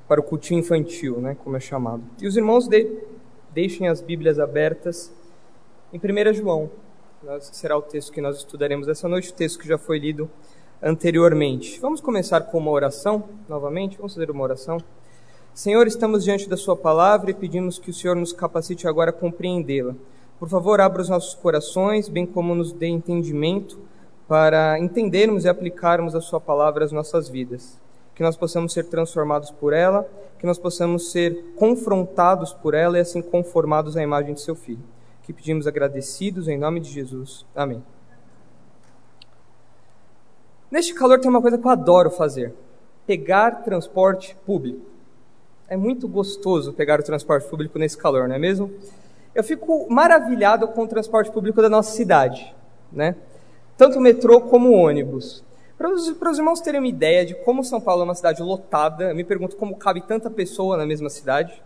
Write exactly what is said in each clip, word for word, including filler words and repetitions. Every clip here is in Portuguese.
para o cultinho infantil, né, como é chamado. E os irmãos de, deixem as Bíblias abertas em primeiro João, que será o texto que nós estudaremos essa noite, o texto que já foi lido anteriormente. Vamos começar com uma oração, novamente, vamos fazer uma oração. Senhor, estamos diante da sua palavra e pedimos que o Senhor nos capacite agora a compreendê-la. Por favor, abra os nossos corações, bem como nos dê entendimento para entendermos e aplicarmos a sua palavra às nossas vidas. Que nós possamos ser transformados por ela, que nós possamos ser confrontados por ela e assim conformados à imagem de seu Filho. Que pedimos agradecidos em nome de Jesus. Amém. Neste calor tem uma coisa que eu adoro fazer: pegar transporte público. É muito gostoso pegar o transporte público nesse calor, não é mesmo? Eu fico maravilhado com o transporte público da nossa cidade, né? Tanto o metrô como o ônibus. Para os, para os irmãos terem uma ideia de como São Paulo é uma cidade lotada, eu me pergunto como cabe tanta pessoa na mesma cidade.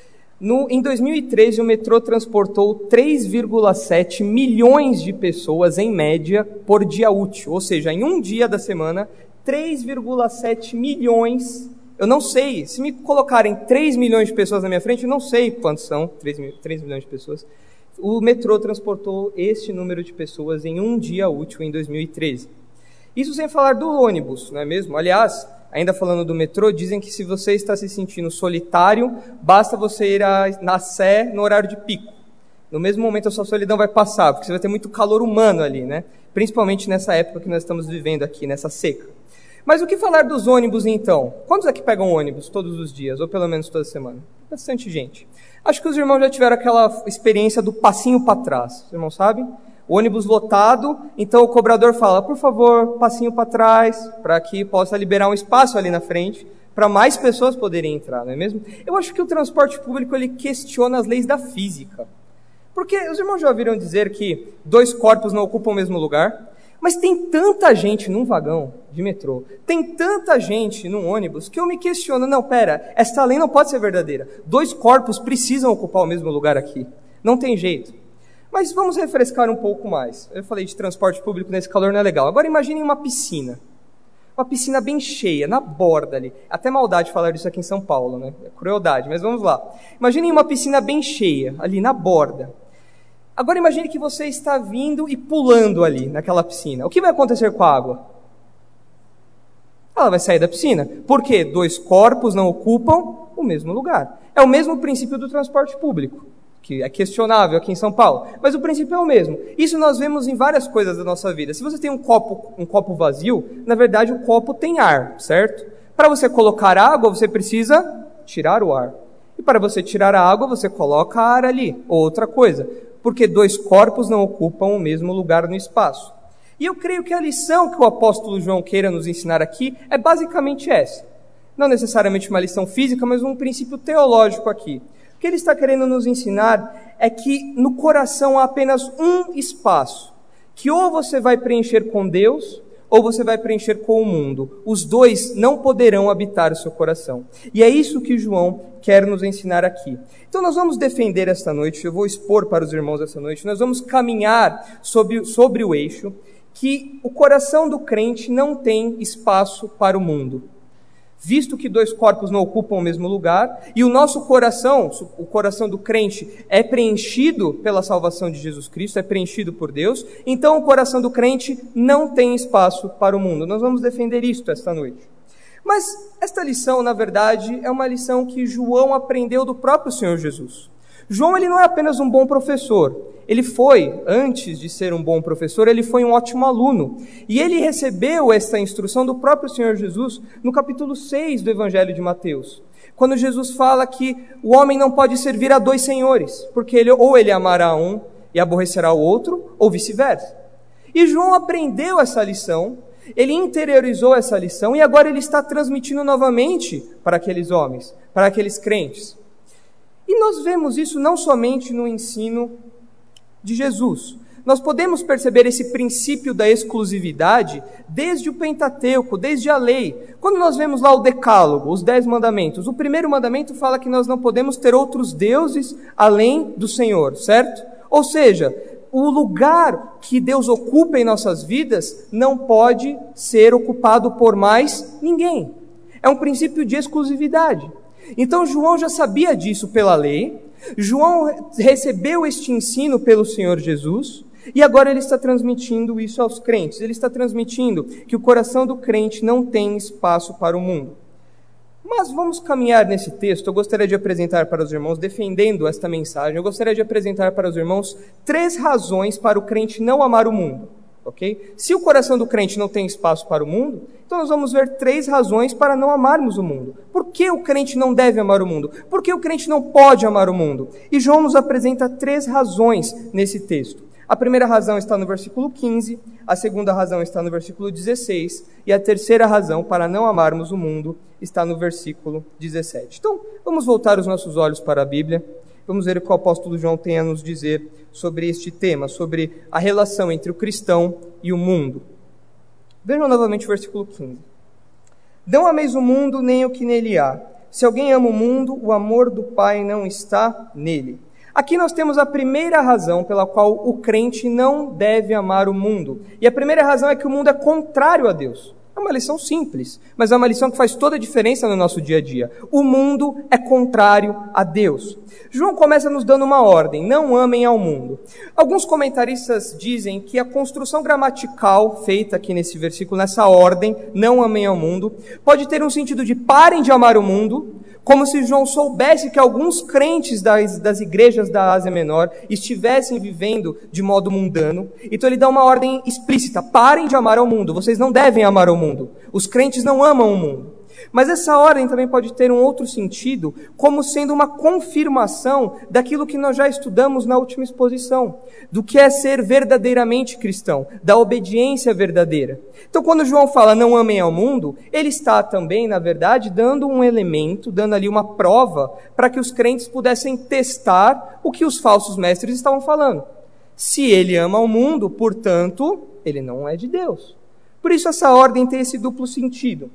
No, em dois mil e treze, o metrô transportou três vírgula sete milhões de pessoas, em média, por dia útil. Ou seja, em um dia da semana, três vírgula sete milhões. Eu não sei, se me colocarem três milhões de pessoas na minha frente, eu não sei quantos são, três milhões de pessoas. O metrô transportou este número de pessoas em um dia útil em dois mil e treze. Isso sem falar do ônibus, não é mesmo? Aliás, ainda falando do metrô, dizem que se você está se sentindo solitário, basta você ir a, na Sé no horário de pico. No mesmo momento a sua solidão vai passar, porque você vai ter muito calor humano ali, né? Principalmente nessa época que nós estamos vivendo aqui, nessa seca. Mas o que falar dos ônibus então? Quantos aqui pegam ônibus todos os dias, ou pelo menos toda semana? Bastante gente. Acho que os irmãos já tiveram aquela experiência do passinho para trás. Os irmãos sabem? O ônibus lotado, então o cobrador fala, por favor, passinho para trás, para que possa liberar um espaço ali na frente, para mais pessoas poderem entrar, não é mesmo? Eu acho que o transporte público, ele questiona as leis da física. Porque os irmãos já ouviram dizer que dois corpos não ocupam o mesmo lugar? Mas tem tanta gente num vagão de metrô, tem tanta gente num ônibus, que eu me questiono, não, pera, essa lei não pode ser verdadeira. Dois corpos precisam ocupar o mesmo lugar aqui. Não tem jeito. Mas vamos refrescar um pouco mais. Eu falei de transporte público nesse calor, não é legal. Agora imaginem uma piscina. Uma piscina bem cheia, na borda ali. Até maldade falar isso aqui em São Paulo, né? É crueldade, mas vamos lá. Imaginem uma piscina bem cheia, ali na borda. Agora imagine que você está vindo e pulando ali naquela piscina. O que vai acontecer com a água? Ela vai sair da piscina. Por quê? Dois corpos não ocupam o mesmo lugar. É o mesmo princípio do transporte público, que é questionável aqui em São Paulo, mas o princípio é o mesmo. Isso nós vemos em várias coisas da nossa vida. Se você tem um copo, um copo vazio, na verdade o copo tem ar, certo? Para você colocar água, você precisa tirar o ar. E para você tirar a água, você coloca ar ali, ou outra coisa. Porque dois corpos não ocupam o mesmo lugar no espaço. E eu creio que a lição que o apóstolo João queira nos ensinar aqui é basicamente essa. Não necessariamente uma lição física, mas um princípio teológico aqui. O que ele está querendo nos ensinar é que no coração há apenas um espaço, que ou você vai preencher com Deus, ou você vai preencher com o mundo. Os dois não poderão habitar o seu coração. E é isso que João quer nos ensinar aqui. Então nós vamos defender esta noite, eu vou expor para os irmãos esta noite, nós vamos caminhar sobre, sobre o eixo que o coração do crente não tem espaço para o mundo. Visto que dois corpos não ocupam o mesmo lugar, e o nosso coração, o coração do crente, é preenchido pela salvação de Jesus Cristo, é preenchido por Deus, então o coração do crente não tem espaço para o mundo. Nós vamos defender isto esta noite. Mas esta lição, na verdade, é uma lição que João aprendeu do próprio Senhor Jesus. João, ele não é apenas um bom professor. Ele foi, antes de ser um bom professor, ele foi um ótimo aluno. E ele recebeu esta instrução do próprio Senhor Jesus no capítulo seis do Evangelho de Mateus. Quando Jesus fala que o homem não pode servir a dois senhores, porque ele, ou ele amará um e aborrecerá o outro, ou vice-versa. E João aprendeu essa lição, ele interiorizou essa lição, e agora ele está transmitindo novamente para aqueles homens, para aqueles crentes. E nós vemos isso não somente no ensino de Jesus. Nós podemos perceber esse princípio da exclusividade desde o Pentateuco, desde a lei. Quando nós vemos lá o Decálogo, os Dez Mandamentos, o primeiro mandamento fala que nós não podemos ter outros deuses além do Senhor, certo? Ou seja, o lugar que Deus ocupa em nossas vidas não pode ser ocupado por mais ninguém. É um princípio de exclusividade. Então João já sabia disso pela lei, João recebeu este ensino pelo Senhor Jesus, e agora ele está transmitindo isso aos crentes. Ele está transmitindo que o coração do crente não tem espaço para o mundo. Mas vamos caminhar nesse texto. Eu gostaria de apresentar para os irmãos, defendendo esta mensagem, eu gostaria de apresentar para os irmãos três razões para o crente não amar o mundo. Okay? Se o coração do crente não tem espaço para o mundo, então nós vamos ver três razões para não amarmos o mundo. Por que o crente não deve amar o mundo? Por que o crente não pode amar o mundo? E João nos apresenta três razões nesse texto. A primeira razão está no versículo quinze, a segunda razão está no versículo dezesseis, e a terceira razão para não amarmos o mundo está no versículo dezessete. Então, vamos voltar os nossos olhos para a Bíblia, vamos ver o que o apóstolo João tem a nos dizer sobre este tema, sobre a relação entre o cristão e o mundo. Vejam novamente o versículo quinze. Não ameis o mundo, nem o que nele há. Se alguém ama o mundo, o amor do Pai não está nele. Aqui nós temos a primeira razão pela qual o crente não deve amar o mundo. E a primeira razão é que o mundo é contrário a Deus. É uma lição simples, mas é uma lição que faz toda a diferença no nosso dia a dia. O mundo é contrário a Deus. João começa nos dando uma ordem: não amem ao mundo. Alguns comentaristas dizem que a construção gramatical feita aqui nesse versículo, nessa ordem, não amem ao mundo, pode ter um sentido de parem de amar o mundo, como se João soubesse que alguns crentes das, das igrejas da Ásia Menor estivessem vivendo de modo mundano. Então ele dá uma ordem explícita: parem de amar ao mundo, vocês não devem amar ao mundo. Os crentes não amam o mundo. Mas essa ordem também pode ter um outro sentido, como sendo uma confirmação daquilo que nós já estudamos na última exposição, do que é ser verdadeiramente cristão, da obediência verdadeira. Então, quando João fala não amem ao mundo, ele está também, na verdade, dando um elemento, dando ali uma prova, para que os crentes pudessem testar o que os falsos mestres estavam falando. Se ele ama o mundo, portanto, ele não é de Deus. Por isso essa ordem tem esse duplo sentido.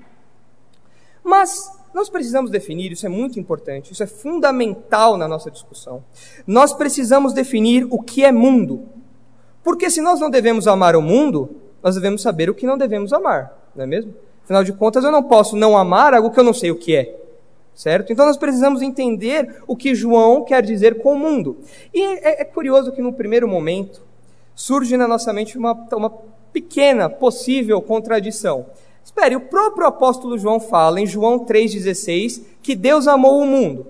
Mas nós precisamos definir, isso é muito importante, isso é fundamental na nossa discussão. Nós precisamos definir o que é mundo. Porque se nós não devemos amar o mundo, nós devemos saber o que não devemos amar, não é mesmo? Afinal de contas, eu não posso não amar algo que eu não sei o que é, certo? Então nós precisamos entender o que João quer dizer com o mundo. E é, é curioso que no primeiro momento surge na nossa mente uma, uma pequena possível contradição. Espere, o próprio apóstolo João fala em João três dezesseis que Deus amou o mundo.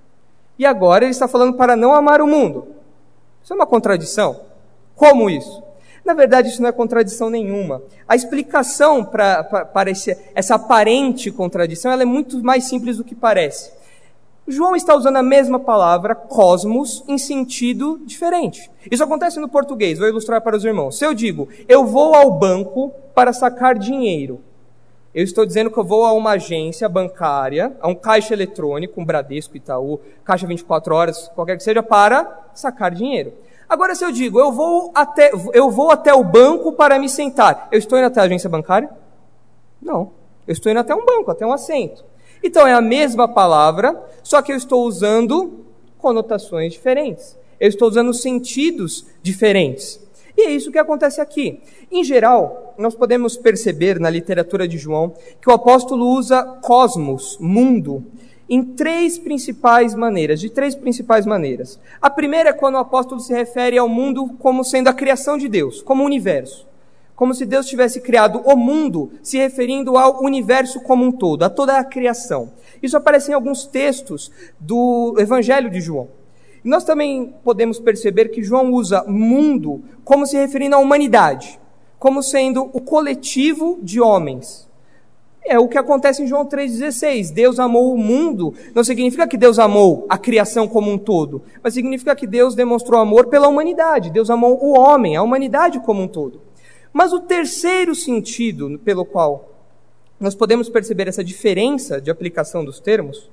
E agora ele está falando para não amar o mundo. Isso é uma contradição? Como isso? Na verdade, isso não é contradição nenhuma. A explicação para, para, para esse, essa aparente contradição, ela é muito mais simples do que parece. João está usando a mesma palavra, cosmos, em sentido diferente. Isso acontece no português, vou ilustrar para os irmãos. Se eu digo, eu vou ao banco para sacar dinheiro, eu estou dizendo que eu vou a uma agência bancária, a um caixa eletrônico, um Bradesco, Itaú, Caixa vinte e quatro horas, qualquer que seja, para sacar dinheiro. Agora, se eu digo, eu vou até, eu vou até o banco para me sentar, eu estou indo até a agência bancária? Não. Eu estou indo até um banco, até um assento. Então, é a mesma palavra, só que eu estou usando conotações diferentes. Eu estou usando sentidos diferentes. E é isso que acontece aqui. Em geral, nós podemos perceber na literatura de João que o apóstolo usa cosmos, mundo, em três principais maneiras, de três principais maneiras. A primeira é quando o apóstolo se refere ao mundo como sendo a criação de Deus, como o universo. Como se Deus tivesse criado o mundo, se referindo ao universo como um todo, a toda a criação. Isso aparece em alguns textos do Evangelho de João. Nós também podemos perceber que João usa mundo como se referindo à humanidade, como sendo o coletivo de homens. É o que acontece em João três dezesseis. Deus amou o mundo. Não significa que Deus amou a criação como um todo, mas significa que Deus demonstrou amor pela humanidade. Deus amou o homem, a humanidade como um todo. Mas o terceiro sentido pelo qual nós podemos perceber essa diferença de aplicação dos termos,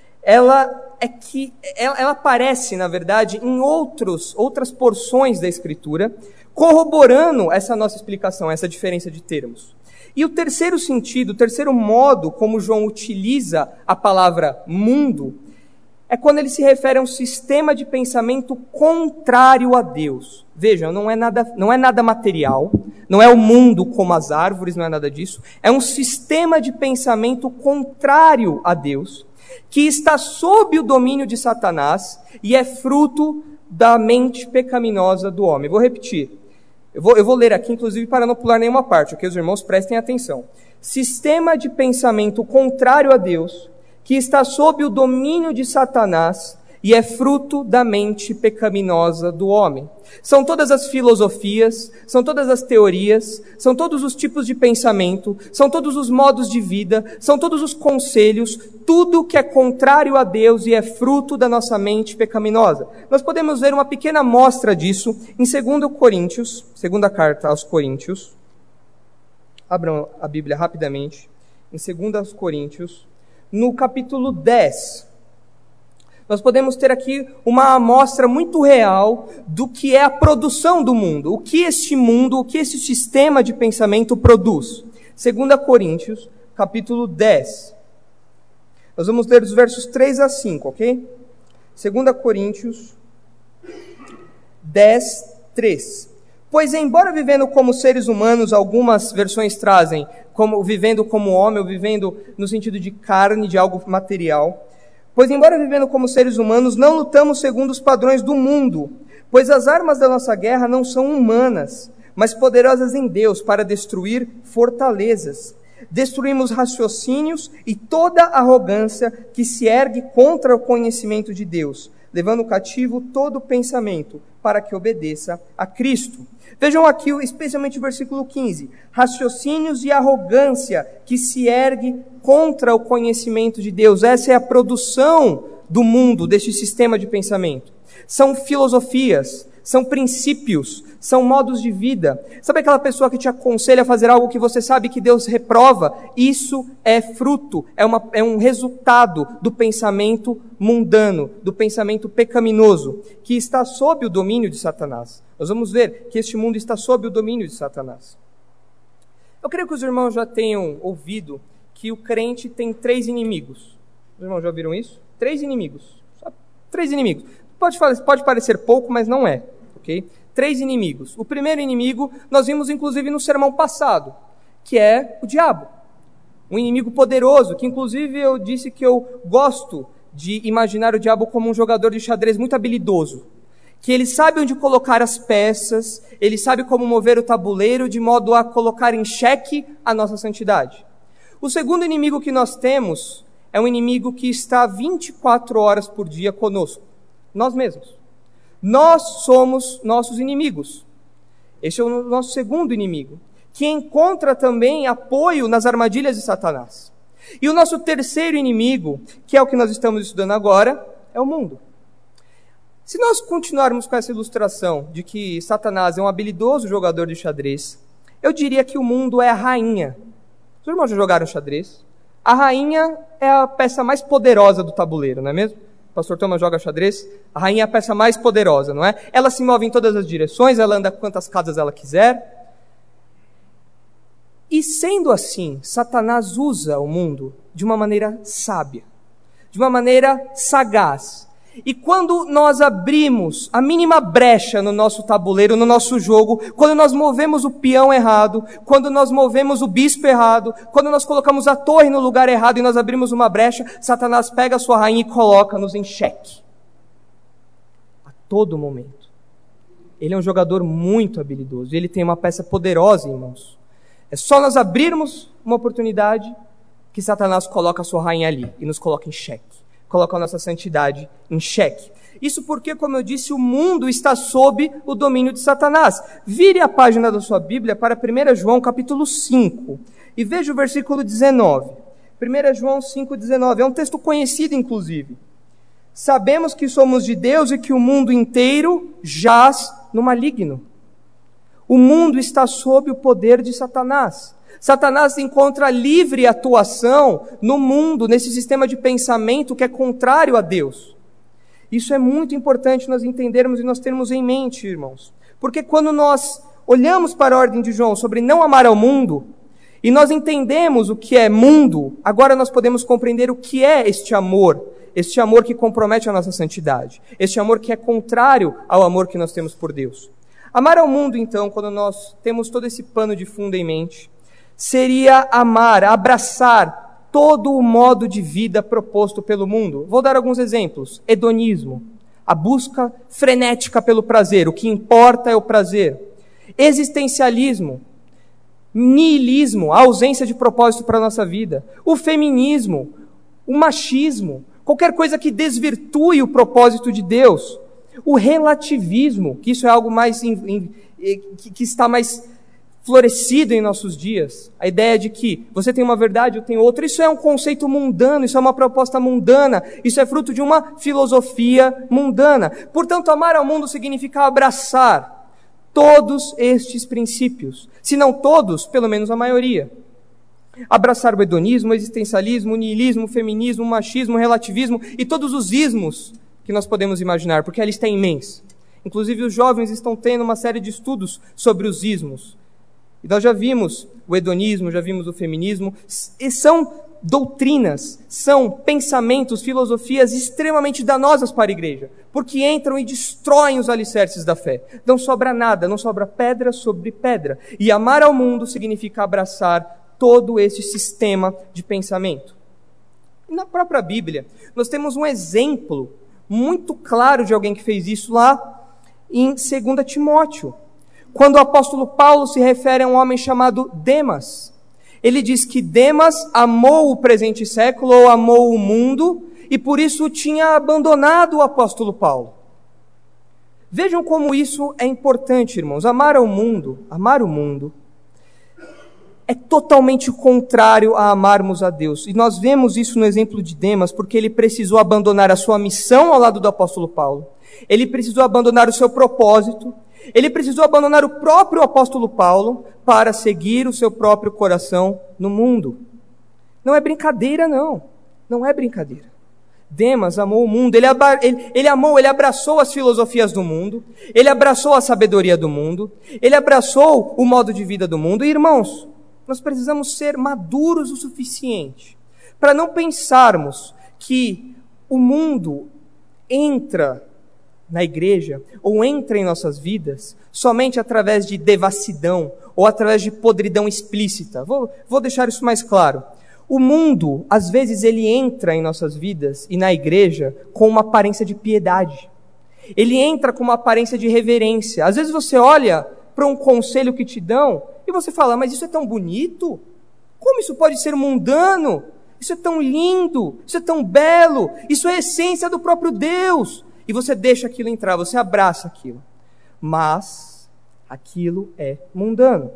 ela é que ela, ela aparece, na verdade, em outros, outras porções da Escritura, corroborando essa nossa explicação, essa diferença de termos. E o terceiro sentido, o terceiro modo como João utiliza a palavra mundo, é quando ele se refere a um sistema de pensamento contrário a Deus. Vejam, não é nada, não é nada material, não é o mundo como as árvores, não é nada disso. É um sistema de pensamento contrário a Deus. que está sob o domínio de Satanás e é fruto da mente pecaminosa do homem. Vou repetir. Eu vou, eu vou ler aqui, inclusive, para não pular nenhuma parte, ok? Os irmãos prestem atenção. Sistema de pensamento contrário a Deus, que está sob o domínio de Satanás e é fruto da mente pecaminosa do homem. São todas as filosofias, são todas as teorias, são todos os tipos de pensamento, são todos os modos de vida, são todos os conselhos, tudo que é contrário a Deus e é fruto da nossa mente pecaminosa. Nós podemos ver uma pequena amostra disso em segunda Coríntios, segunda carta aos Coríntios. Abram a Bíblia rapidamente, em segunda Coríntios, no capítulo dez. Nós podemos ter aqui uma amostra muito real do que é a produção do mundo, o que este mundo, o que esse sistema de pensamento produz. segunda Coríntios, capítulo dez. Nós vamos ler os versos três a cinco, ok? segunda Coríntios dez, três. Pois embora vivendo como seres humanos, algumas versões trazem como vivendo como homem, ou vivendo no sentido de carne, de algo material. Pois embora vivendo como seres humanos, não lutamos segundo os padrões do mundo, pois as armas da nossa guerra não são humanas, mas poderosas em Deus para destruir fortalezas. Destruímos raciocínios e toda arrogância que se ergue contra o conhecimento de Deus, levando cativo todo pensamento para que obedeça a Cristo. Vejam aqui, especialmente o versículo quinze. Raciocínios e arrogância que se ergue contra o conhecimento de Deus. Essa é a produção do mundo, deste sistema de pensamento. São filosofias, são princípios, são modos de vida. Sabe aquela pessoa que te aconselha a fazer algo que você sabe que Deus reprova? Isso é fruto, é, uma, é um resultado do pensamento mundano, do pensamento pecaminoso, que está sob o domínio de Satanás. Nós vamos ver que este mundo está sob o domínio de Satanás. Eu creio que os irmãos já tenham ouvido que o crente tem três inimigos. Os irmãos já ouviram isso? Três inimigos. Só três inimigos. Pode, pode parecer pouco, mas não é. Ok? Três inimigos. O primeiro inimigo nós vimos inclusive no sermão passado, que é o diabo. Um inimigo poderoso, que inclusive eu disse que eu gosto de imaginar o diabo como um jogador de xadrez muito habilidoso. Que ele sabe onde colocar as peças, ele sabe como mover o tabuleiro de modo a colocar em xeque a nossa santidade. O segundo inimigo que nós temos é um inimigo que está vinte e quatro horas por dia conosco, nós mesmos. Nós somos nossos inimigos. Este é o nosso segundo inimigo, que encontra também apoio nas armadilhas de Satanás. E o nosso terceiro inimigo, que é o que nós estamos estudando agora, é o mundo. Se nós continuarmos com essa ilustração de que Satanás é um habilidoso jogador de xadrez, eu diria que o mundo é a rainha. Os irmãos já jogaram xadrez? A rainha é a peça mais poderosa do tabuleiro, não é mesmo? O pastor Thomas joga xadrez, a rainha é a peça mais poderosa, não é? Ela se move em todas as direções, ela anda quantas casas ela quiser. E sendo assim, Satanás usa o mundo de uma maneira sábia, de uma maneira sagaz. E quando nós abrimos a mínima brecha no nosso tabuleiro, no nosso jogo, quando nós movemos o peão errado, quando nós movemos o bispo errado, quando nós colocamos a torre no lugar errado e nós abrimos uma brecha, Satanás pega a sua rainha e coloca-nos em xeque. A todo momento. Ele é um jogador muito habilidoso, ele tem uma peça poderosa em mãos. É só nós abrirmos uma oportunidade que Satanás coloca a sua rainha ali e nos coloca em xeque. Coloca a nossa santidade em xeque. Isso porque, como eu disse, o mundo está sob o domínio de Satanás. Vire a página da sua Bíblia para primeira João capítulo cinco e veja o versículo dezenove. primeira João cinco, dezenove. É um texto conhecido, inclusive. Sabemos que somos de Deus e que o mundo inteiro jaz no maligno. O mundo está sob o poder de Satanás. Satanás encontra livre atuação no mundo, nesse sistema de pensamento que é contrário a Deus. Isso é muito importante nós entendermos e nós termos em mente, irmãos. Porque quando nós olhamos para a ordem de João sobre não amar ao mundo, e nós entendemos o que é mundo, agora nós podemos compreender o que é este amor, este amor que compromete a nossa santidade, este amor que é contrário ao amor que nós temos por Deus. Amar ao mundo, então, quando nós temos todo esse pano de fundo em mente, seria amar, abraçar todo o modo de vida proposto pelo mundo. Vou dar alguns exemplos. Hedonismo, a busca frenética pelo prazer, o que importa é o prazer. Existencialismo, niilismo, a ausência de propósito para a nossa vida. O feminismo, o machismo, qualquer coisa que desvirtue o propósito de Deus. O relativismo, que isso é algo mais in, in, que, que está mais florescido em nossos dias. A ideia de que você tem uma verdade, eu tenho outra. Isso é um conceito mundano, isso é uma proposta mundana, isso é fruto de uma filosofia mundana. Portanto, amar ao mundo significa abraçar todos estes princípios. Se não todos, pelo menos a maioria. Abraçar o hedonismo, o existencialismo, o niilismo, o feminismo, o machismo, o relativismo e todos os ismos que nós podemos imaginar, porque a lista é imensa. Inclusive os jovens estão tendo uma série de estudos sobre os ismos. E nós já vimos o hedonismo, já vimos o feminismo, e são doutrinas, são pensamentos, filosofias extremamente danosas para a igreja, porque entram e destroem os alicerces da fé. Não sobra nada, não sobra pedra sobre pedra. E amar ao mundo significa abraçar todo esse sistema de pensamento. E na própria Bíblia, nós temos um exemplo muito claro de alguém que fez isso lá em Segunda Timóteo. Quando o apóstolo Paulo se refere a um homem chamado Demas, ele diz que Demas amou o presente século ou amou o mundo e por isso tinha abandonado o apóstolo Paulo. Vejam como isso é importante, irmãos. Amar ao mundo, amar o mundo, é totalmente contrário a amarmos a Deus. E nós vemos isso no exemplo de Demas, porque ele precisou abandonar a sua missão ao lado do apóstolo Paulo. Ele precisou abandonar o seu propósito. Ele precisou abandonar o próprio apóstolo Paulo para seguir o seu próprio coração no mundo. Não é brincadeira, não. Não é brincadeira. Demas amou o mundo. Ele, ele, ele amou, ele abraçou as filosofias do mundo. Ele abraçou a sabedoria do mundo. Ele abraçou o modo de vida do mundo. E, irmãos, nós precisamos ser maduros o suficiente para não pensarmos que o mundo entra na igreja, ou entra em nossas vidas, somente através de devassidão, ou através de podridão explícita. Vou, vou deixar isso mais claro. O mundo, às vezes, ele entra em nossas vidas, e na igreja, com uma aparência de piedade. Ele entra com uma aparência de reverência. Às vezes você olha para um conselho que te dão, e você fala, mas isso é tão bonito? Como isso pode ser mundano? Isso é tão lindo, isso é tão belo, isso é a essência do próprio Deus. E você deixa aquilo entrar, você abraça aquilo. Mas aquilo é mundano.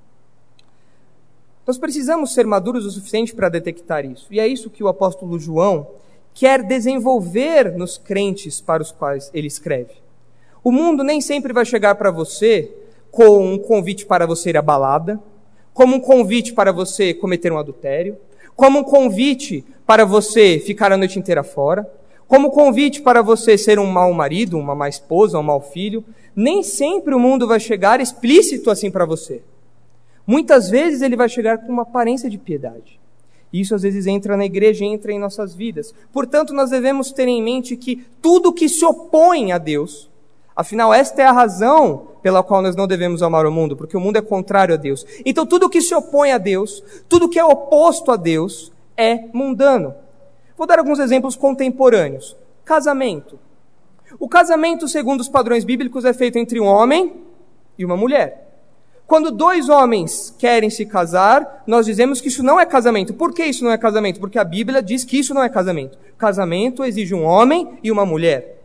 Nós precisamos ser maduros o suficiente para detectar isso. E é isso que o apóstolo João quer desenvolver nos crentes para os quais ele escreve. O mundo nem sempre vai chegar para você com um convite para você ir à balada, como um convite para você cometer um adultério, como um convite para você ficar a noite inteira fora, como convite para você ser um mau marido, uma má esposa, um mau filho. Nem sempre o mundo vai chegar explícito assim para você. Muitas vezes ele vai chegar com uma aparência de piedade. Isso às vezes entra na igreja e entra em nossas vidas. Portanto, nós devemos ter em mente que tudo que se opõe a Deus, afinal esta é a razão pela qual nós não devemos amar o mundo, porque o mundo é contrário a Deus. Então tudo que se opõe a Deus, tudo que é oposto a Deus, é mundano. Vou dar alguns exemplos contemporâneos. Casamento. O casamento, segundo os padrões bíblicos, é feito entre um homem e uma mulher. Quando dois homens querem se casar, nós dizemos que isso não é casamento. Por que isso não é casamento? Porque a Bíblia diz que isso não é casamento. Casamento exige um homem e uma mulher.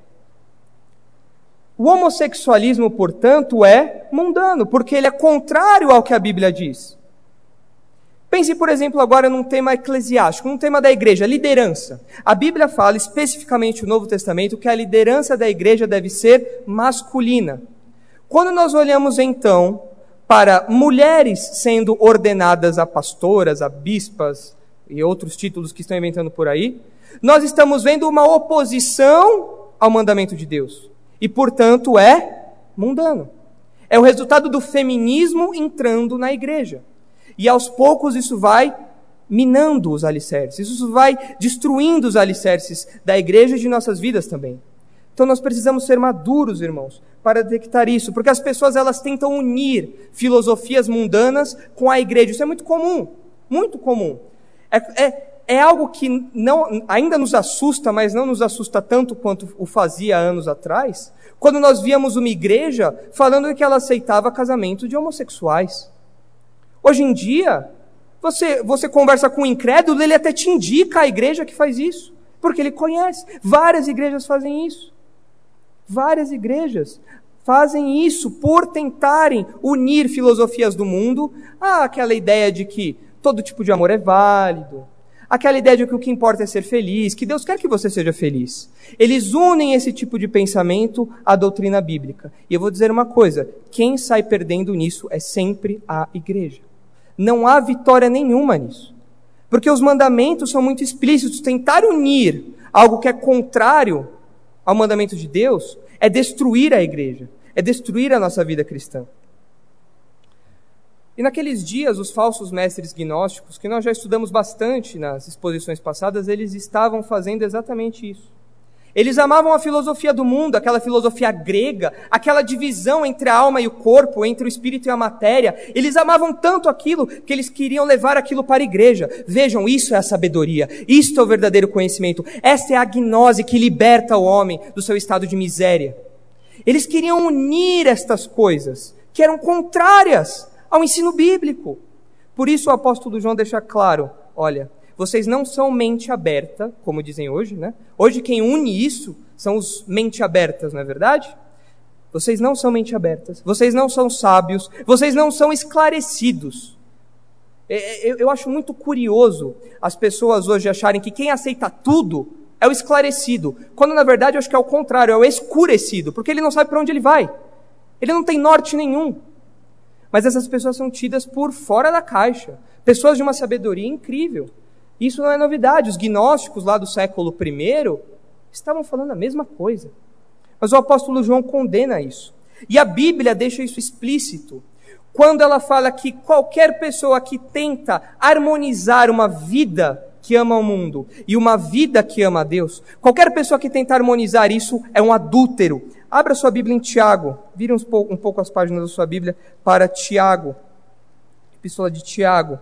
O homossexualismo, portanto, é mundano, porque ele é contrário ao que a Bíblia diz. Pense, por exemplo, agora num tema eclesiástico, num tema da igreja, liderança. A Bíblia fala especificamente no Novo Testamento que a liderança da igreja deve ser masculina. Quando nós olhamos então para mulheres sendo ordenadas a pastoras, a bispas e outros títulos que estão inventando por aí, nós estamos vendo uma oposição ao mandamento de Deus. E, portanto, é mundano. É o resultado do feminismo entrando na igreja. E aos poucos isso vai minando os alicerces, isso vai destruindo os alicerces da igreja e de nossas vidas também. Então nós precisamos ser maduros, irmãos, para detectar isso, porque as pessoas elas tentam unir filosofias mundanas com a igreja. Isso é muito comum, muito comum. É, é, é algo que não, ainda nos assusta, mas não nos assusta tanto quanto o fazia anos atrás, quando nós víamos uma igreja falando que ela aceitava casamento de homossexuais. Hoje em dia, você, você conversa com um incrédulo, ele até te indica a igreja que faz isso, porque ele conhece. Várias igrejas fazem isso. Várias igrejas fazem isso por tentarem unir filosofias do mundo àquela ideia de que todo tipo de amor é válido, aquela ideia de que o que importa é ser feliz, que Deus quer que você seja feliz. Eles unem esse tipo de pensamento à doutrina bíblica. E eu vou dizer uma coisa, quem sai perdendo nisso é sempre a igreja. Não há vitória nenhuma nisso. Porque os mandamentos são muito explícitos. Tentar unir algo que é contrário ao mandamento de Deus é destruir a igreja, é destruir a nossa vida cristã. E naqueles dias, os falsos mestres gnósticos, que nós já estudamos bastante nas exposições passadas, eles estavam fazendo exatamente isso. Eles amavam a filosofia do mundo, aquela filosofia grega, aquela divisão entre a alma e o corpo, entre o espírito e a matéria. Eles amavam tanto aquilo que eles queriam levar aquilo para a igreja. Vejam, isso é a sabedoria, isto é o verdadeiro conhecimento, esta é a gnose que liberta o homem do seu estado de miséria. Eles queriam unir estas coisas, que eram contrárias ao ensino bíblico. Por isso o apóstolo João deixa claro, olha, vocês não são mente aberta, como dizem hoje, né? Hoje quem une isso são os mente abertas, não é verdade? Vocês não são mente abertas, vocês não são sábios, vocês não são esclarecidos. Eu, eu acho muito curioso as pessoas hoje acharem que quem aceita tudo é o esclarecido, quando na verdade eu acho que é o contrário, é o escurecido, porque ele não sabe para onde ele vai. Ele não tem norte nenhum. Mas essas pessoas são tidas por fora da caixa, pessoas de uma sabedoria incrível. Isso não é novidade, os gnósticos lá do século primeiro estavam falando a mesma coisa. Mas o apóstolo João condena isso. E a Bíblia deixa isso explícito, quando ela fala que qualquer pessoa que tenta harmonizar uma vida que ama o mundo e uma vida que ama a Deus, qualquer pessoa que tenta harmonizar isso é um adúltero. Abra sua Bíblia em Tiago, vire um pouco, um pouco as páginas da sua Bíblia para Tiago, Epístola de Tiago,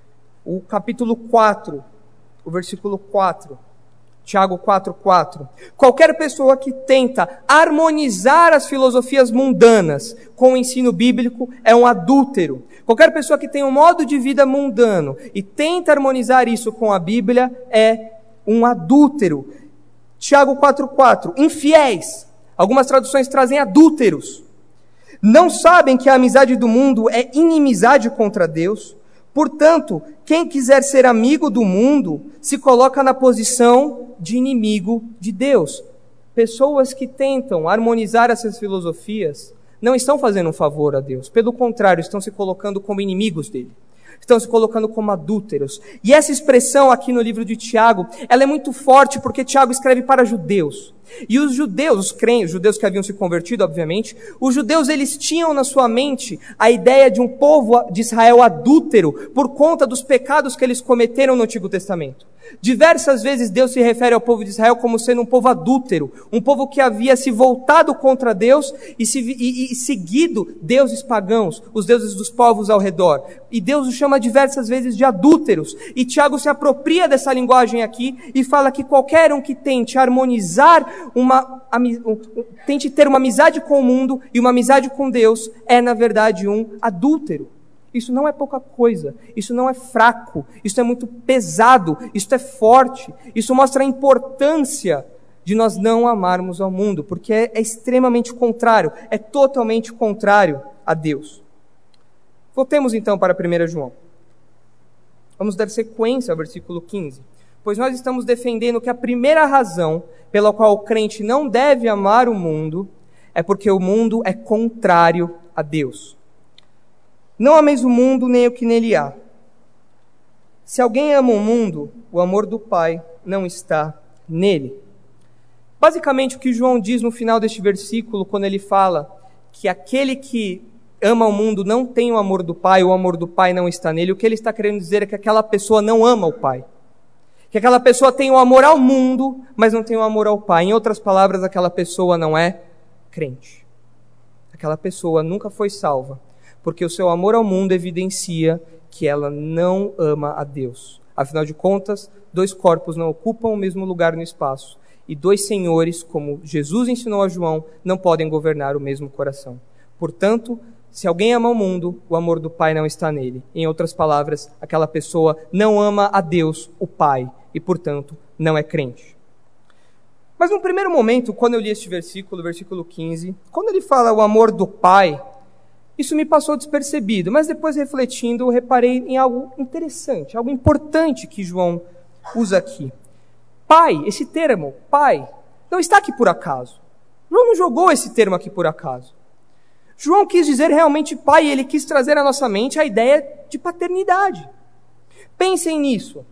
o capítulo quatro, o versículo quatro, Tiago quatro, quatro. Qualquer pessoa que tenta harmonizar as filosofias mundanas com o ensino bíblico é um adúltero. Qualquer pessoa que tem um modo de vida mundano e tenta harmonizar isso com a Bíblia é um adúltero. Tiago quatro, quatro. Infiéis. Algumas traduções trazem adúlteros. Não sabem que a amizade do mundo é inimizade contra Deus? Portanto, quem quiser ser amigo do mundo se coloca na posição de inimigo de Deus. Pessoas que tentam harmonizar essas filosofias não estão fazendo um favor a Deus. Pelo contrário, estão se colocando como inimigos dele. Estão se colocando como adúlteros. E essa expressão aqui no livro de Tiago, ela é muito forte porque Tiago escreve para judeus. E os judeus, os crentes, os judeus que haviam se convertido, obviamente, os judeus eles tinham na sua mente a ideia de um povo de Israel adúltero por conta dos pecados que eles cometeram no Antigo Testamento. Diversas vezes Deus se refere ao povo de Israel como sendo um povo adúltero, um povo que havia se voltado contra Deus e, se, e, e seguido deuses pagãos, os deuses dos povos ao redor. E Deus os chama diversas vezes de adúlteros. E Tiago se apropria dessa linguagem aqui e fala que qualquer um que tente harmonizar uma, tente ter uma amizade com o mundo e uma amizade com Deus é na verdade um adúltero. Isso não é pouca coisa, isso não é fraco, isso é muito pesado, isso é forte, isso mostra a importância de nós não amarmos ao mundo, porque é, é extremamente contrário, é totalmente contrário a Deus. Voltemos então para primeiro João. Vamos dar sequência ao versículo quinze. Pois nós estamos defendendo que a primeira razão pela qual o crente não deve amar o mundo é porque o mundo é contrário a Deus. Não ameis o mundo nem o que nele há. Se alguém ama o mundo, o amor do Pai não está nele. Basicamente o que João diz no final deste versículo, quando ele fala que aquele que ama o mundo não tem o amor do Pai, o amor do Pai não está nele, o que ele está querendo dizer é que aquela pessoa não ama o Pai. Que aquela pessoa tem o amor ao mundo, mas não tem o amor ao Pai. Em outras palavras, aquela pessoa não é crente. Aquela pessoa nunca foi salva, porque o seu amor ao mundo evidencia que ela não ama a Deus. Afinal de contas, dois corpos não ocupam o mesmo lugar no espaço, e dois senhores, como Jesus ensinou a João, não podem governar o mesmo coração. Portanto, se alguém ama o mundo, o amor do Pai não está nele. Em outras palavras, aquela pessoa não ama a Deus, o Pai, e portanto não é crente. Mas num primeiro momento, quando eu li este versículo, versículo quinze, quando ele fala o amor do Pai, isso me passou despercebido, mas depois refletindo, eu reparei em algo interessante, algo importante que João usa aqui. Pai, esse termo, pai, não está aqui por acaso. João não jogou esse termo aqui por acaso. João quis dizer realmente pai, e ele quis trazer à nossa mente a ideia de paternidade. Pensem nisso.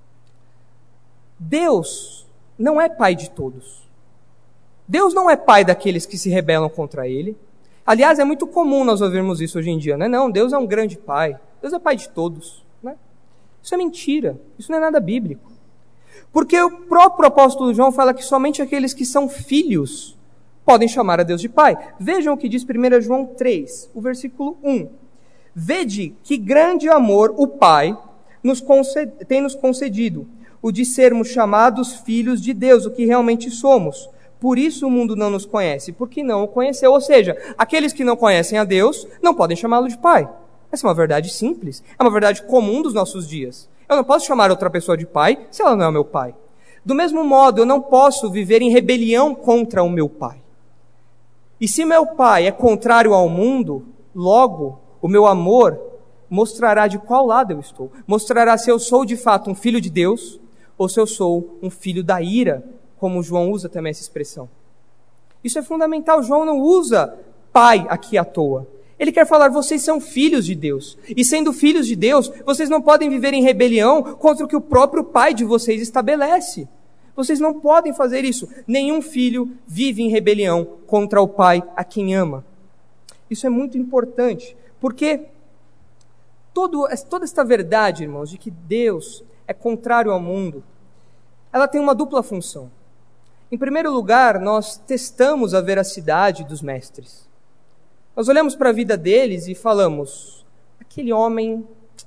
Deus não é pai de todos. Deus não é pai daqueles que se rebelam contra ele. Aliás, é muito comum nós ouvirmos isso hoje em dia, não é? Não, Deus é um grande pai. Deus é pai de todos. Né? Isso é mentira. Isso não é nada bíblico. Porque o próprio apóstolo João fala que somente aqueles que são filhos podem chamar a Deus de pai. Vejam o que diz primeiro João três, o versículo um. Vede que grande amor o Pai nos conced... tem nos concedido, o de sermos chamados filhos de Deus, o que realmente somos. Por isso o mundo não nos conhece, porque não o conheceu. Ou seja, aqueles que não conhecem a Deus não podem chamá-lo de pai. Essa é uma verdade simples, é uma verdade comum dos nossos dias. Eu não posso chamar outra pessoa de pai se ela não é o meu pai. Do mesmo modo, eu não posso viver em rebelião contra o meu pai. E se meu pai é contrário ao mundo, logo o meu amor mostrará de qual lado eu estou. Mostrará se eu sou de fato um filho de Deus ou se eu sou um filho da ira, como João usa também essa expressão. Isso é fundamental. João não usa pai aqui à toa. Ele quer falar, vocês são filhos de Deus. E sendo filhos de Deus, vocês não podem viver em rebelião contra o que o próprio pai de vocês estabelece. Vocês não podem fazer isso. Nenhum filho vive em rebelião contra o pai a quem ama. Isso é muito importante, porque todo, toda esta verdade, irmãos, de que Deus é contrário ao mundo, ela tem uma dupla função. Em primeiro lugar, nós testamos a veracidade dos mestres. Nós olhamos para a vida deles e falamos, aquele homem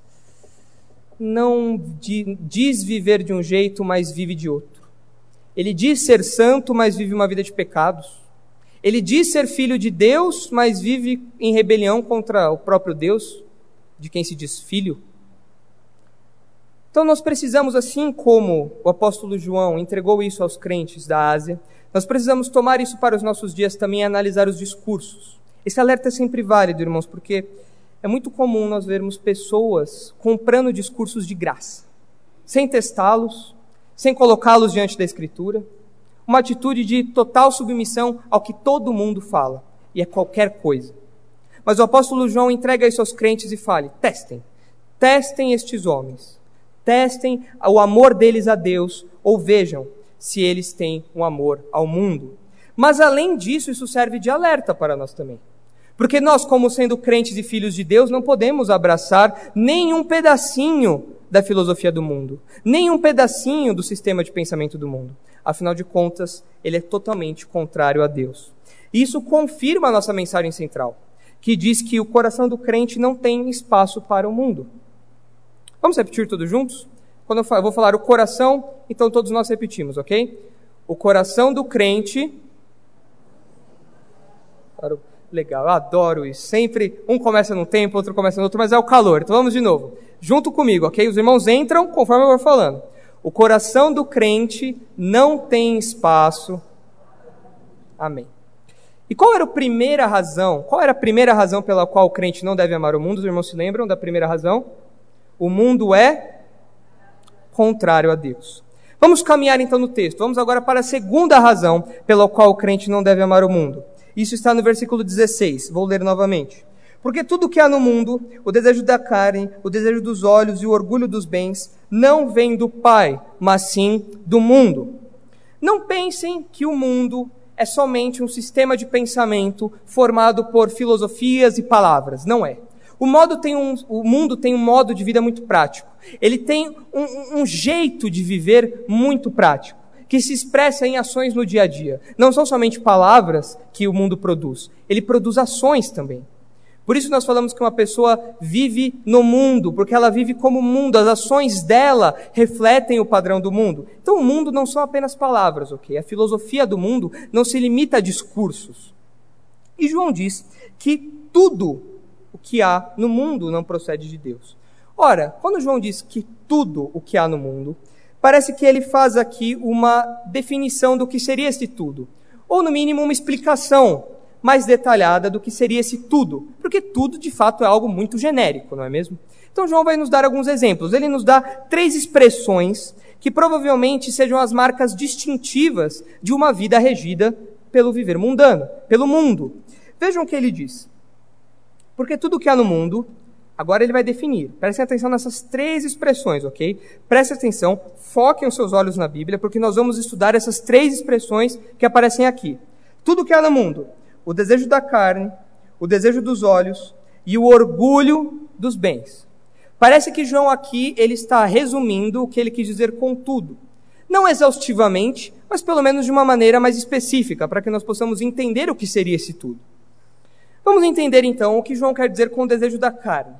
não diz viver de um jeito, mas vive de outro. Ele diz ser santo, mas vive uma vida de pecados. Ele diz ser filho de Deus, mas vive em rebelião contra o próprio Deus, de quem se diz filho. Então nós precisamos, assim como o apóstolo João entregou isso aos crentes da Ásia, nós precisamos tomar isso para os nossos dias também e analisar os discursos. Esse alerta é sempre válido, irmãos, porque é muito comum nós vermos pessoas comprando discursos de graça, sem testá-los, sem colocá-los diante da Escritura, uma atitude de total submissão ao que todo mundo fala, e é qualquer coisa. Mas o apóstolo João entrega isso aos crentes e fala, testem, testem estes homens, testem o amor deles a Deus, ou vejam se eles têm um amor ao mundo. Mas além disso, isso serve de alerta para nós também. Porque nós, como sendo crentes e filhos de Deus, não podemos abraçar nenhum pedacinho da filosofia do mundo, nem um pedacinho do sistema de pensamento do mundo. Afinal de contas, ele é totalmente contrário a Deus. E isso confirma a nossa mensagem central, que diz que o coração do crente não tem espaço para o mundo. Vamos repetir todos juntos? Quando eu, eu vou falar o coração, então todos nós repetimos, ok? O coração do crente... Legal, eu adoro isso. Sempre um começa num tempo, outro começa no outro, mas é o calor. Então vamos de novo. Junto comigo, ok? Os irmãos entram conforme eu vou falando. O coração do crente não tem espaço. Amém. E qual era a primeira razão? Qual era a primeira razão pela qual o crente não deve amar o mundo? Os irmãos se lembram da primeira razão? O mundo é contrário a Deus. Vamos caminhar então no texto. Vamos agora para a segunda razão pela qual o crente não deve amar o mundo. Isso está no versículo dezesseis. Vou ler novamente. Porque tudo que há no mundo, o desejo da carne, o desejo dos olhos e o orgulho dos bens, não vem do Pai, mas sim do mundo. Não pensem que o mundo é somente um sistema de pensamento formado por filosofias e palavras. Não é. O, modo tem um, o mundo tem um modo de vida muito prático. Ele tem um, um jeito de viver muito prático, que se expressa em ações no dia a dia. Não são somente palavras que o mundo produz, ele produz ações também. Por Por isso nós falamos que uma pessoa vive no mundo, porque ela vive como o mundo, as ações dela refletem o padrão do mundo. Então o mundo não são apenas palavras, ok? A filosofia do mundo não se limita a discursos. E João diz que tudo o que há no mundo não procede de Deus. Ora, quando João diz que tudo o que há no mundo, parece que ele faz aqui uma definição do que seria esse tudo, ou no mínimo uma explicação mais detalhada do que seria esse tudo, porque tudo de fato é algo muito genérico, não é mesmo? Então João vai nos dar alguns exemplos. Ele nos dá três expressões que provavelmente sejam as marcas distintivas de uma vida regida pelo viver mundano, pelo mundo. Vejam o que ele diz. Porque tudo que há no mundo, agora ele vai definir. Prestem atenção nessas três expressões, ok? Prestem atenção, foquem os seus olhos na Bíblia, porque nós vamos estudar essas três expressões que aparecem aqui. Tudo que há no mundo, o desejo da carne, o desejo dos olhos e o orgulho dos bens. Parece que João aqui ele está resumindo o que ele quis dizer com tudo. Não exaustivamente, mas pelo menos de uma maneira mais específica, para que nós possamos entender o que seria esse tudo. Vamos entender então o que João quer dizer com o desejo da carne.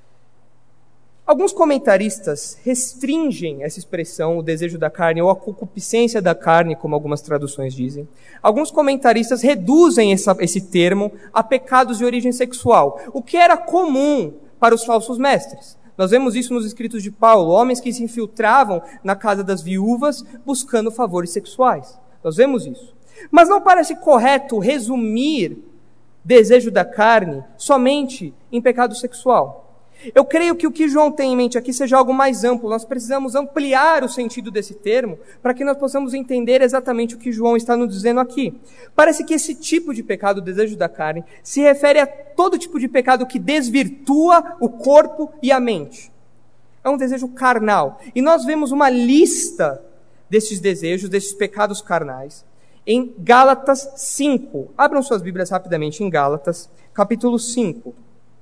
Alguns comentaristas restringem essa expressão, o desejo da carne, ou a concupiscência da carne, como algumas traduções dizem. Alguns comentaristas reduzem essa, esse termo a pecados de origem sexual, o que era comum para os falsos mestres. Nós vemos isso nos escritos de Paulo, homens que se infiltravam na casa das viúvas buscando favores sexuais. Nós vemos isso. Mas não parece correto resumir desejo da carne somente em pecado sexual. Eu creio que o que João tem em mente aqui seja algo mais amplo. Nós precisamos ampliar o sentido desse termo para que nós possamos entender exatamente o que João está nos dizendo aqui. Parece que esse tipo de pecado, o desejo da carne, se refere a todo tipo de pecado que desvirtua o corpo e a mente. É um desejo carnal. E nós vemos uma lista desses desejos, desses pecados carnais, em Gálatas cinco. Abram suas Bíblias rapidamente em Gálatas, capítulo cinco.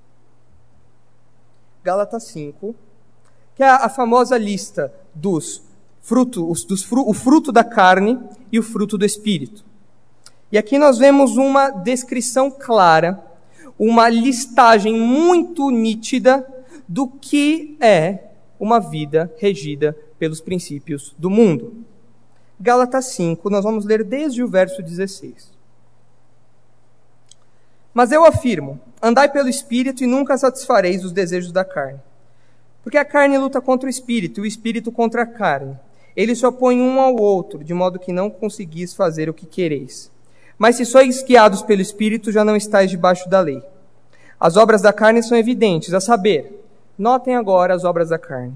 Gálatas cinco, que é a famosa lista dos frutos, dos fru, o fruto da carne e o fruto do Espírito. E aqui nós vemos uma descrição clara, uma listagem muito nítida do que é uma vida regida pelos princípios do mundo. Gálatas cinco, nós vamos ler desde o verso dezesseis. Mas eu afirmo, andai pelo Espírito e nunca satisfareis os desejos da carne. Porque a carne luta contra o Espírito e o Espírito contra a carne. Eles se opõem um ao outro, de modo que não conseguis fazer o que quereis. Mas se sois guiados pelo Espírito, já não estáis debaixo da lei. As obras da carne são evidentes, a saber, notem agora as obras da carne.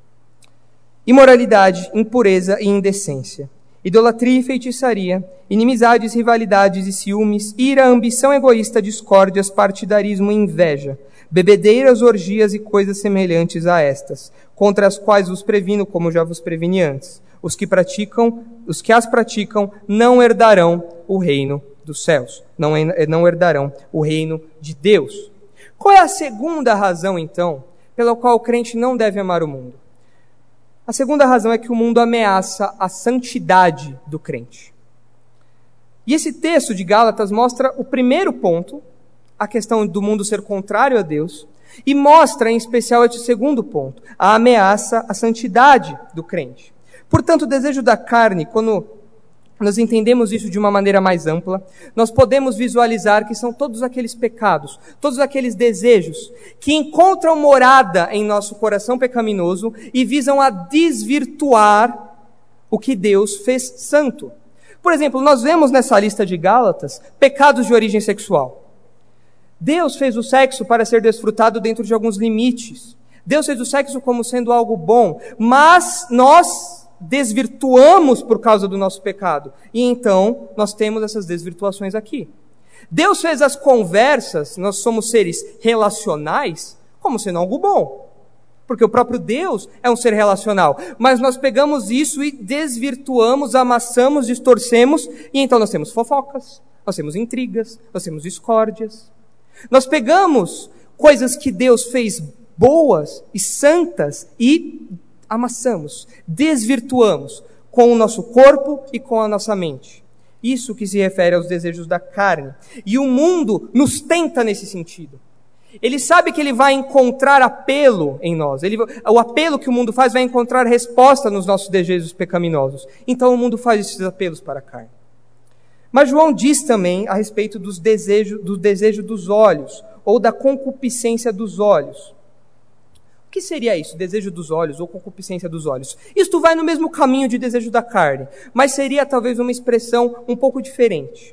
Imoralidade, impureza e indecência. Idolatria e feitiçaria, inimizades, rivalidades e ciúmes, ira, ambição egoísta, discórdias, partidarismo e inveja, bebedeiras, orgias e coisas semelhantes a estas, contra as quais vos previno, como já vos preveni antes. Os que praticam, os que as praticam, não herdarão o reino dos céus, não, não herdarão o reino de Deus. Qual é a segunda razão, então, pela qual o crente não deve amar o mundo? A segunda razão é que o mundo ameaça a santidade do crente. E esse texto de Gálatas mostra o primeiro ponto, a questão do mundo ser contrário a Deus, e mostra em especial esse segundo ponto, a ameaça à santidade do crente. Portanto, o desejo da carne, quando nós entendemos isso de uma maneira mais ampla, nós podemos visualizar que são todos aqueles pecados, todos aqueles desejos que encontram morada em nosso coração pecaminoso e visam a desvirtuar o que Deus fez santo. Por exemplo, nós vemos nessa lista de Gálatas pecados de origem sexual. Deus fez o sexo para ser desfrutado dentro de alguns limites. Deus fez o sexo como sendo algo bom, mas nós desvirtuamos por causa do nosso pecado. E então, nós temos essas desvirtuações aqui. Deus fez as conversas, nós somos seres relacionais, como sendo algo bom. Porque o próprio Deus é um ser relacional. Mas nós pegamos isso e desvirtuamos, amassamos, distorcemos, e então nós temos fofocas, nós temos intrigas, nós temos discórdias. Nós pegamos coisas que Deus fez boas e santas e amassamos, desvirtuamos com o nosso corpo e com a nossa mente. Isso que se refere aos desejos da carne. E o mundo nos tenta nesse sentido. Ele sabe que ele vai encontrar apelo em nós. Ele, o apelo que o mundo faz vai encontrar resposta nos nossos desejos pecaminosos. Então o mundo faz esses apelos para a carne. Mas João diz também a respeito dos desejos, do desejo dos olhos, ou da concupiscência dos olhos. O que seria isso, desejo dos olhos, ou concupiscência dos olhos? Isto vai no mesmo caminho de desejo da carne, mas seria talvez uma expressão um pouco diferente.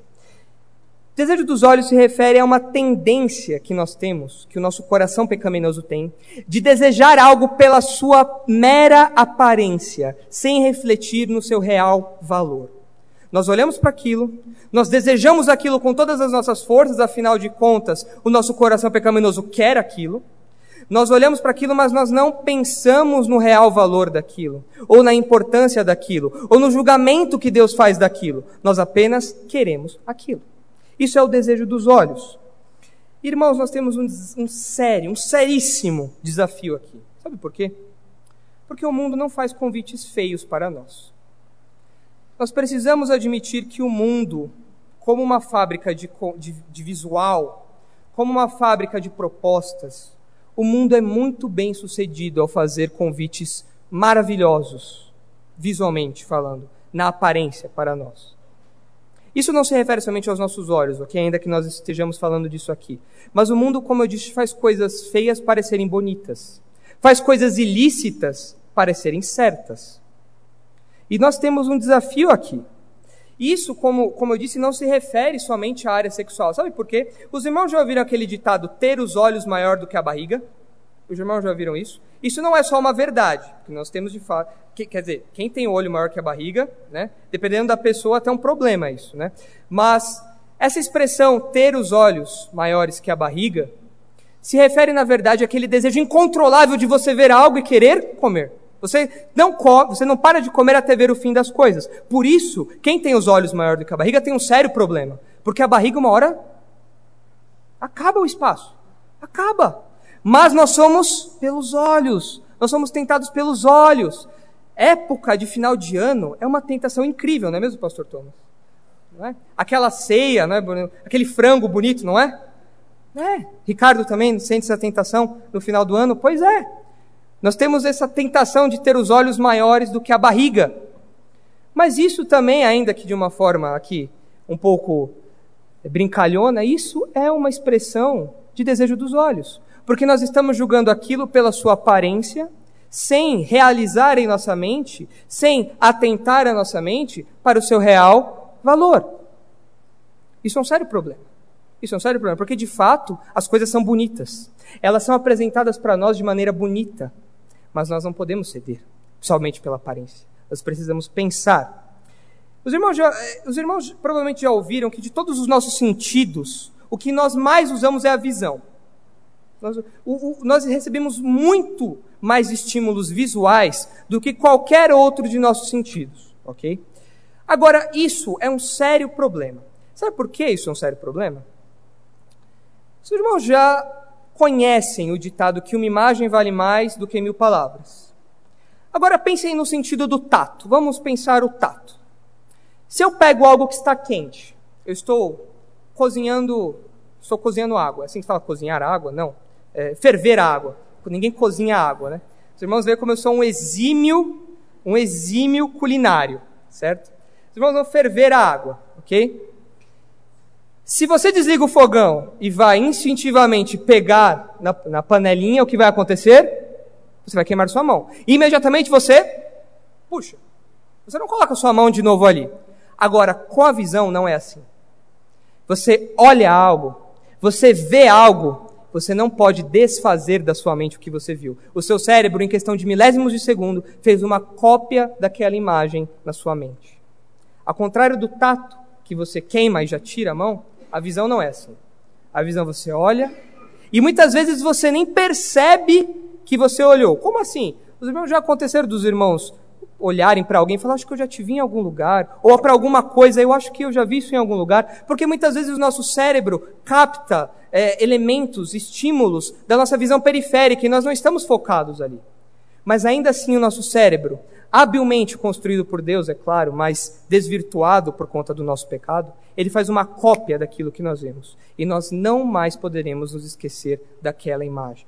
Desejo dos olhos se refere a uma tendência que nós temos, que o nosso coração pecaminoso tem, de desejar algo pela sua mera aparência, sem refletir no seu real valor. Nós olhamos para aquilo, nós desejamos aquilo com todas as nossas forças, afinal de contas, o nosso coração pecaminoso quer aquilo. Nós olhamos para aquilo, mas nós não pensamos no real valor daquilo, ou na importância daquilo, ou no julgamento que Deus faz daquilo. Nós apenas queremos aquilo. Isso é o desejo dos olhos. Irmãos, nós temos um, um sério, um seríssimo desafio aqui. Sabe por quê? Porque o mundo não faz convites feios para nós. Nós precisamos admitir que o mundo, como uma fábrica de, de, de visual, como uma fábrica de propostas, o mundo é muito bem sucedido ao fazer convites maravilhosos, visualmente falando, na aparência para nós. Isso não se refere somente aos nossos olhos, ok? Ainda que nós estejamos falando disso aqui. Mas o mundo, como eu disse, faz coisas feias parecerem bonitas. Faz coisas ilícitas parecerem certas. E nós temos um desafio aqui. Isso, como, como eu disse, não se refere somente à área sexual. Sabe por quê? Os irmãos já ouviram aquele ditado, ter os olhos maior do que a barriga? Os irmãos já ouviram isso? Isso não é só uma verdade, que nós temos de fato. Que, quer dizer, quem tem o olho maior que a barriga, né? Dependendo da pessoa, até um problema isso, né? Mas essa expressão, ter os olhos maiores que a barriga, se refere, na verdade, àquele desejo incontrolável de você ver algo e querer comer. Você não, come, você não para de comer até ver o fim das coisas. Por isso, quem tem os olhos maior do que a barriga tem um sério problema. Porque a barriga, uma hora, acaba o espaço. Acaba. Mas nós somos pelos olhos. Nós somos tentados pelos olhos. Época de final de ano é uma tentação incrível, não é mesmo, pastor Thomas? Não é? Aquela ceia, não é? Aquele frango bonito, não é? É. Ricardo também sente essa tentação no final do ano? Pois é. Nós temos essa tentação de ter os olhos maiores do que a barriga. Mas isso também, ainda que de uma forma aqui um pouco brincalhona, isso é uma expressão de desejo dos olhos. Porque nós estamos julgando aquilo pela sua aparência, sem realizar em nossa mente, sem atentar a nossa mente para o seu real valor. Isso é um sério problema. Isso é um sério problema, porque de fato as coisas são bonitas. Elas são apresentadas para nós de maneira bonita. Mas nós não podemos ceder, somente pela aparência. Nós precisamos pensar. Os irmãos, já, os irmãos provavelmente já ouviram que de todos os nossos sentidos, o que nós mais usamos é a visão. Nós, o, o, nós recebemos muito mais estímulos visuais do que qualquer outro de nossos sentidos, ok? Agora, isso é um sério problema. Sabe por que isso é um sério problema? Os irmãos já conhecem o ditado que uma imagem vale mais do que mil palavras. Agora pensem no sentido do tato. Vamos pensar o tato. Se eu pego algo que está quente, eu estou cozinhando, estou cozinhando água. É assim que fala cozinhar água? Não. É, ferver a água. Ninguém cozinha água, né? Os irmãos veem como eu sou um exímio, um exímio culinário, certo? Os irmãos vão ferver a água, ok? Se você desliga o fogão e vai instintivamente pegar na, na panelinha, o que vai acontecer? Você vai queimar sua mão. E imediatamente você puxa. Você não coloca sua mão de novo ali. Agora, com a visão não é assim. Você olha algo, você vê algo, você não pode desfazer da sua mente o que você viu. O seu cérebro, em questão de milésimos de segundo, fez uma cópia daquela imagem na sua mente. Ao contrário do tato, que você queima e já tira a mão, a visão não é assim. A visão você olha e muitas vezes você nem percebe que você olhou. Como assim? Os irmãos já aconteceram dos irmãos olharem para alguém e falar, acho que eu já te vi em algum lugar, ou para alguma coisa, eu acho que eu já vi isso em algum lugar, porque muitas vezes o nosso cérebro capta é, elementos, estímulos da nossa visão periférica e nós não estamos focados ali. Mas ainda assim o nosso cérebro habilmente construído por Deus, é claro, mas desvirtuado por conta do nosso pecado, ele faz uma cópia daquilo que nós vemos. E nós não mais poderemos nos esquecer daquela imagem.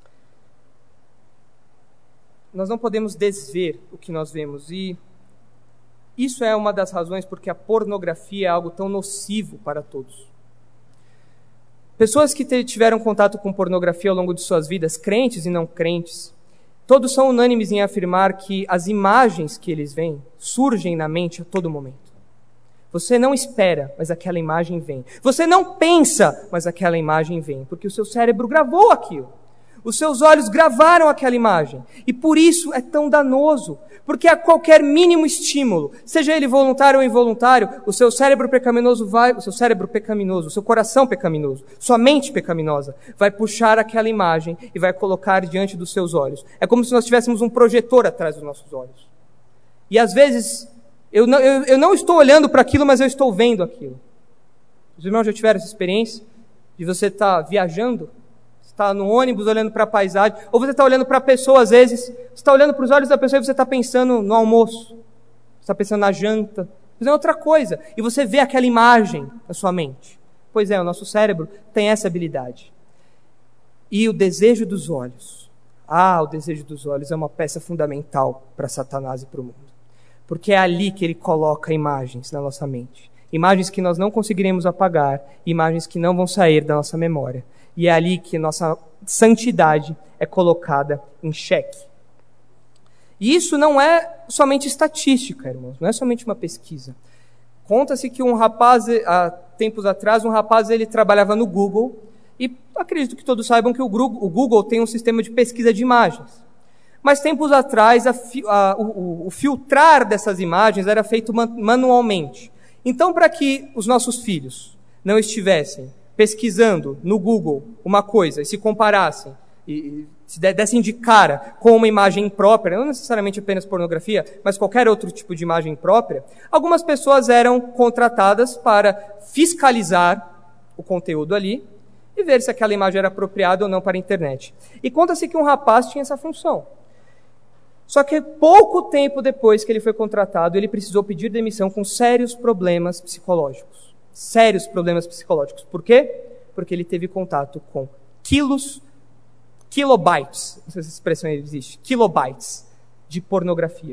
Nós não podemos desver o que nós vemos. E isso é uma das razões porque a pornografia é algo tão nocivo para todos. Pessoas que tiveram contato com pornografia ao longo de suas vidas, crentes e não crentes, todos são unânimes em afirmar que as imagens que eles veem surgem na mente a todo momento. Você não espera, mas aquela imagem vem. Você não pensa, mas aquela imagem vem, porque o seu cérebro gravou aquilo. Os seus olhos gravaram aquela imagem. E por isso é tão danoso, porque a qualquer mínimo estímulo, seja ele voluntário ou involuntário, o seu cérebro pecaminoso vai, o seu cérebro pecaminoso, o seu coração pecaminoso, sua mente pecaminosa, vai puxar aquela imagem e vai colocar diante dos seus olhos. É como se nós tivéssemos um projetor atrás dos nossos olhos. E às vezes, eu não, eu, eu não estou olhando para aquilo, mas eu estou vendo aquilo. Os irmãos já tiveram essa experiência de você estar viajando, está no ônibus olhando para a paisagem, ou você está olhando para a pessoa às vezes, você está olhando para os olhos da pessoa e você está pensando no almoço, você está pensando na janta, fazendo outra coisa, e você vê aquela imagem na sua mente. Pois é, o nosso cérebro tem essa habilidade. E o desejo dos olhos, ah, o desejo dos olhos é uma peça fundamental para Satanás e para o mundo, porque é ali que ele coloca imagens na nossa mente, imagens que nós não conseguiremos apagar, imagens que não vão sair da nossa memória. E é ali que nossa santidade é colocada em xeque. E isso não é somente estatística, irmãos, não é somente uma pesquisa. Conta-se que um rapaz, há tempos atrás, um rapaz ele trabalhava no Google, e acredito que todos saibam que o Google tem um sistema de pesquisa de imagens. Mas tempos atrás, a, a, o, o filtrar dessas imagens era feito man, manualmente. Então, para que os nossos filhos não estivessem pesquisando no Google uma coisa e se comparassem, e, e se dessem de cara com uma imagem imprópria, não necessariamente apenas pornografia, mas qualquer outro tipo de imagem imprópria, algumas pessoas eram contratadas para fiscalizar o conteúdo ali e ver se aquela imagem era apropriada ou não para a internet. E conta-se que um rapaz tinha essa função. Só que pouco tempo depois que ele foi contratado, ele precisou pedir demissão com sérios problemas psicológicos. Sérios problemas psicológicos. Por quê? Porque ele teve contato com quilos, kilobytes, não sei se essa expressão existe, kilobytes de pornografia.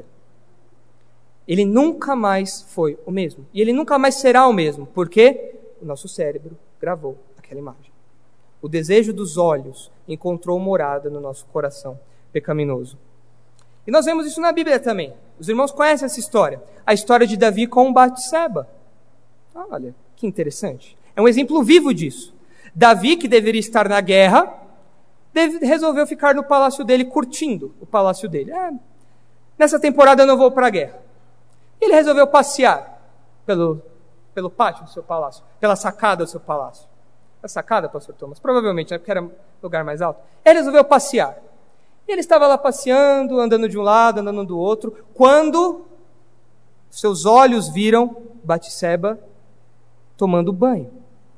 Ele nunca mais foi o mesmo. E ele nunca mais será o mesmo. Por quê? O nosso cérebro gravou aquela imagem. O desejo dos olhos encontrou morada no nosso coração pecaminoso. E nós vemos isso na Bíblia também. Os irmãos conhecem essa história. A história de Davi com Batseba. Olha, que interessante. É um exemplo vivo disso. Davi, que deveria estar na guerra, deve, resolveu ficar no palácio dele, curtindo o palácio dele. É, nessa temporada eu não vou para a guerra. Ele resolveu passear pelo, pelo pátio do seu palácio, pela sacada do seu palácio. A sacada, pastor Thomas? Provavelmente, né, porque era um lugar mais alto. Ele resolveu passear. E ele estava lá passeando, andando de um lado, andando do outro, quando seus olhos viram Batseba tomando banho.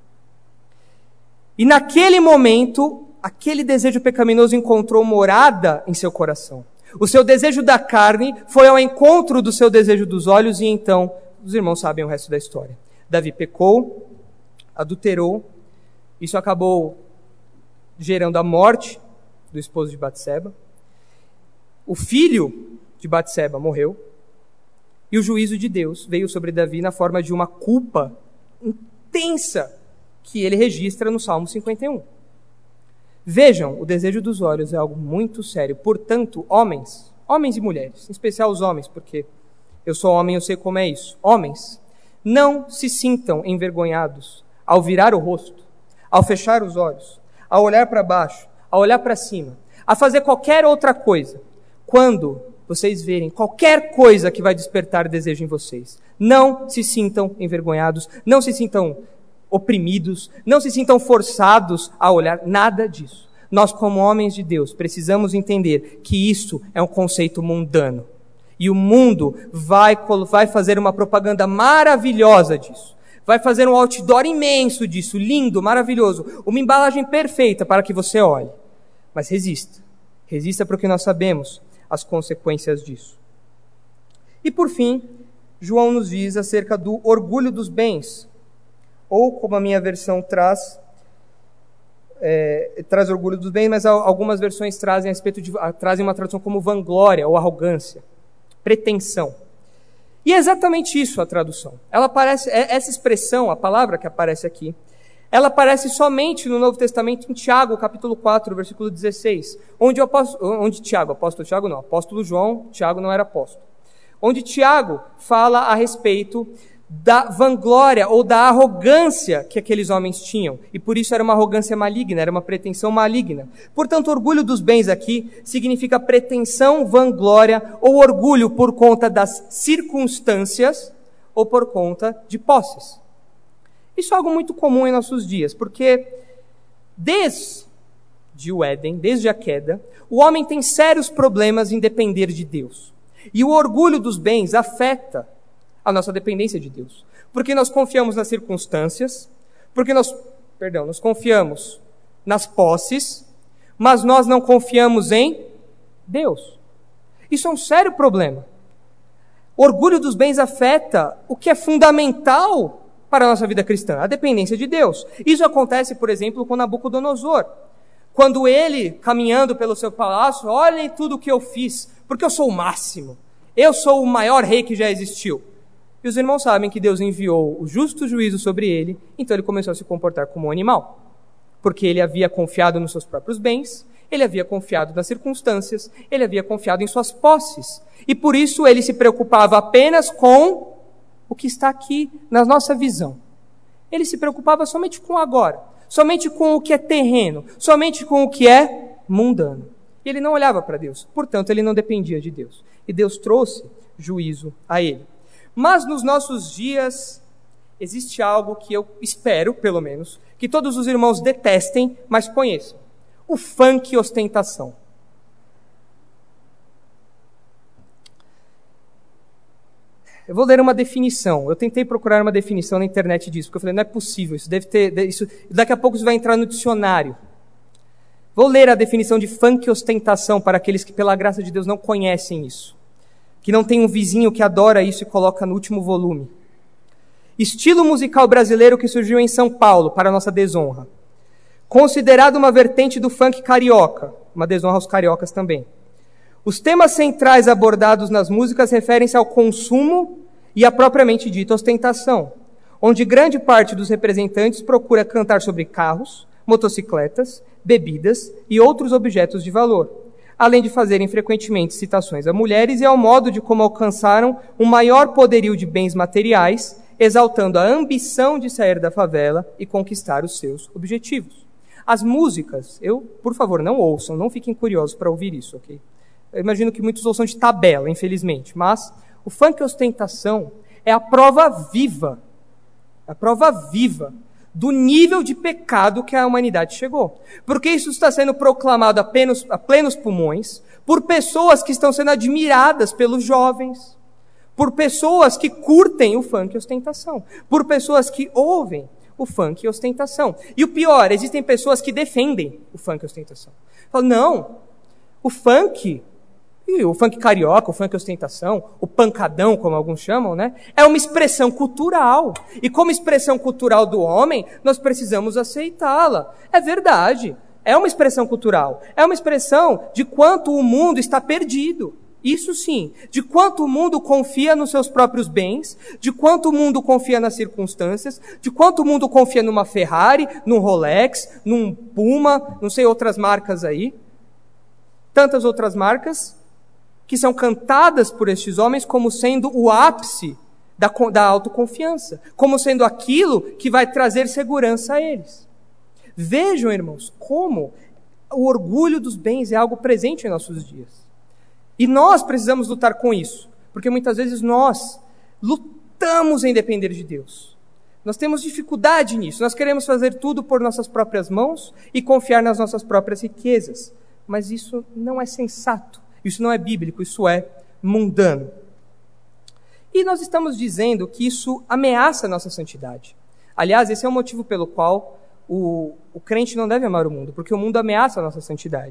E naquele momento, aquele desejo pecaminoso encontrou morada em seu coração. O seu desejo da carne foi ao encontro do seu desejo dos olhos, e então, os irmãos sabem o resto da história. Davi pecou, adulterou, isso acabou gerando a morte do esposo de Batseba. O filho de Batseba morreu, e o juízo de Deus veio sobre Davi na forma de uma culpa intensa que ele registra no Salmo cinquenta e um. Vejam, o desejo dos olhos é algo muito sério. Portanto, homens, homens e mulheres, em especial os homens, porque eu sou homem e eu sei como é isso. Homens, não se sintam envergonhados ao virar o rosto, ao fechar os olhos, ao olhar para baixo, ao olhar para cima, a fazer qualquer outra coisa, quando vocês verem qualquer coisa que vai despertar desejo em vocês. Não se sintam envergonhados, não se sintam oprimidos, não se sintam forçados a olhar, nada disso. Nós, como homens de Deus, precisamos entender que isso é um conceito mundano. E o mundo vai, vai fazer uma propaganda maravilhosa disso. Vai fazer um outdoor imenso disso, lindo, maravilhoso. Uma embalagem perfeita para que você olhe. Mas resista. Resista porque nós sabemos as consequências disso. E por fim, João nos diz acerca do orgulho dos bens, ou como a minha versão traz, é, traz orgulho dos bens, mas algumas versões trazem, a respeito de, trazem uma tradução como vanglória ou arrogância, pretensão. E é exatamente isso a tradução. Ela aparece, essa expressão, a palavra que aparece aqui, ela aparece somente no Novo Testamento em Tiago, capítulo quatro, versículo dezesseis, onde, o apóstolo, onde Tiago, apóstolo Tiago não, apóstolo João, Tiago não era apóstolo, onde Tiago fala a respeito da vanglória ou da arrogância que aqueles homens tinham, e por isso era uma arrogância maligna, era uma pretensão maligna. Portanto, orgulho dos bens aqui significa pretensão, vanglória ou orgulho por conta das circunstâncias ou por conta de posses. Isso é algo muito comum em nossos dias, porque desde o Éden, desde a queda, o homem tem sérios problemas em depender de Deus. E o orgulho dos bens afeta a nossa dependência de Deus. Porque nós confiamos nas circunstâncias, porque nós, perdão, nós confiamos nas posses, mas nós não confiamos em Deus. Isso é um sério problema. O orgulho dos bens afeta o que é fundamental para a nossa vida cristã, a dependência de Deus. Isso acontece, por exemplo, com Nabucodonosor. Quando ele, caminhando pelo seu palácio, olhem tudo o que eu fiz, porque eu sou o máximo. Eu sou o maior rei que já existiu. E os irmãos sabem que Deus enviou o justo juízo sobre ele, então ele começou a se comportar como um animal. Porque ele havia confiado nos seus próprios bens, ele havia confiado nas circunstâncias, ele havia confiado em suas posses. E por isso ele se preocupava apenas com o que está aqui na nossa visão. Ele se preocupava somente com o agora, somente com o que é terreno, somente com o que é mundano. E ele não olhava para Deus, portanto ele não dependia de Deus. E Deus trouxe juízo a ele. Mas nos nossos dias existe algo que eu espero, pelo menos, que todos os irmãos detestem, mas conheçam. O funk e ostentação. Eu vou ler uma definição. Eu tentei procurar uma definição na internet disso, porque eu falei, não é possível, isso deve ter, isso, daqui a pouco isso vai entrar no dicionário. Vou ler a definição de funk e ostentação para aqueles que, pela graça de Deus, não conhecem isso. Que não tem um vizinho que adora isso e coloca no último volume. Estilo musical brasileiro que surgiu em São Paulo, para nossa desonra. Considerado uma vertente do funk carioca, uma desonra aos cariocas também. Os temas centrais abordados nas músicas referem-se ao consumo e à propriamente dita ostentação, onde grande parte dos representantes procura cantar sobre carros, motocicletas, bebidas e outros objetos de valor, além de fazerem frequentemente citações a mulheres e ao modo de como alcançaram um maior poderio de bens materiais, exaltando a ambição de sair da favela e conquistar os seus objetivos. As músicas, eu, por favor, não ouçam, não fiquem curiosos para ouvir isso, ok? Eu imagino que muitos ouçam de tabela, infelizmente, mas o funk ostentação é a prova viva, a prova viva do nível de pecado que a humanidade chegou. Porque isso está sendo proclamado apenas a plenos pulmões por pessoas que estão sendo admiradas pelos jovens, por pessoas que curtem o funk e ostentação, por pessoas que ouvem o funk e ostentação. E o pior, existem pessoas que defendem o funk e ostentação. Falam, não, o funk... E o funk carioca, o funk ostentação, o pancadão, como alguns chamam, né? É uma expressão cultural. E como expressão cultural do homem, nós precisamos aceitá-la. É verdade. É uma expressão cultural. É uma expressão de quanto o mundo está perdido. Isso sim. De quanto o mundo confia nos seus próprios bens, de quanto o mundo confia nas circunstâncias, de quanto o mundo confia numa Ferrari, num Rolex, num Puma, não sei outras marcas aí. Tantas outras marcas que são cantadas por estes homens como sendo o ápice da, da autoconfiança, como sendo aquilo que vai trazer segurança a eles. Vejam, irmãos, como o orgulho dos bens é algo presente em nossos dias. E nós precisamos lutar com isso, porque muitas vezes nós lutamos em depender de Deus. Nós temos dificuldade nisso, nós queremos fazer tudo por nossas próprias mãos e confiar nas nossas próprias riquezas, mas isso não é sensato. Isso não é bíblico, isso é mundano. E nós estamos dizendo que isso ameaça a nossa santidade. Aliás, esse é o motivo pelo qual o, o crente não deve amar o mundo, porque o mundo ameaça a nossa santidade.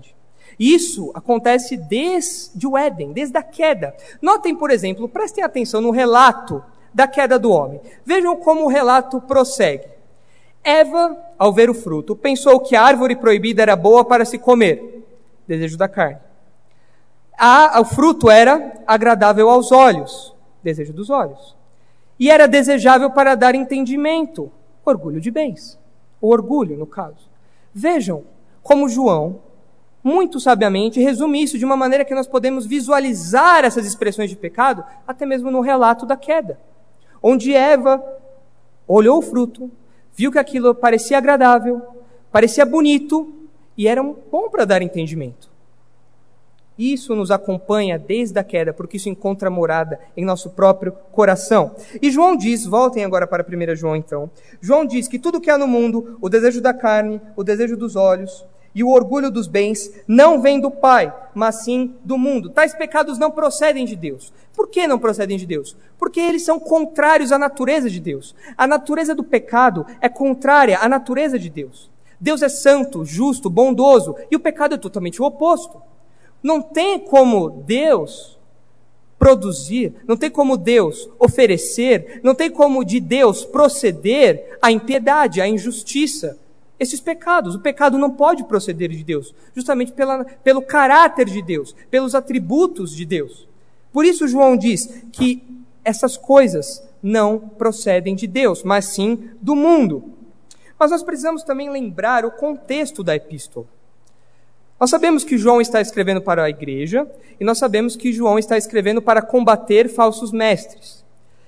Isso acontece desde o Éden, desde a queda. Notem, por exemplo, prestem atenção no relato da queda do homem. Vejam como o relato prossegue. Eva, ao ver o fruto, pensou que a árvore proibida era boa para se comer. Desejo da carne. A, o fruto era agradável aos olhos. Desejo dos olhos. E era desejável para dar entendimento. Orgulho de bens. O orgulho, no caso. Vejam como João, muito sabiamente, resume isso de uma maneira que nós podemos visualizar essas expressões de pecado, até mesmo no relato da queda. Onde Eva olhou o fruto, viu que aquilo parecia agradável, parecia bonito, e era bom para dar entendimento. Isso nos acompanha desde a queda, porque isso encontra morada em nosso próprio coração. E João diz, voltem agora para primeiro João então, João diz que tudo que há no mundo, o desejo da carne, o desejo dos olhos e o orgulho dos bens, não vem do Pai, mas sim do mundo. Tais pecados não procedem de Deus. Por que não procedem de Deus? Porque eles são contrários à natureza de Deus. A natureza do pecado é contrária à natureza de Deus. Deus é santo, justo, bondoso, e o pecado é totalmente o oposto. Não tem como Deus produzir, não tem como Deus oferecer, não tem como de Deus proceder a impiedade, a injustiça, esses pecados. O pecado não pode proceder de Deus, justamente pela, pelo caráter de Deus, pelos atributos de Deus. Por isso João diz que essas coisas não procedem de Deus, mas sim do mundo. Mas nós precisamos também lembrar o contexto da epístola. Nós sabemos que João está escrevendo para a igreja, e nós sabemos que João está escrevendo para combater falsos mestres.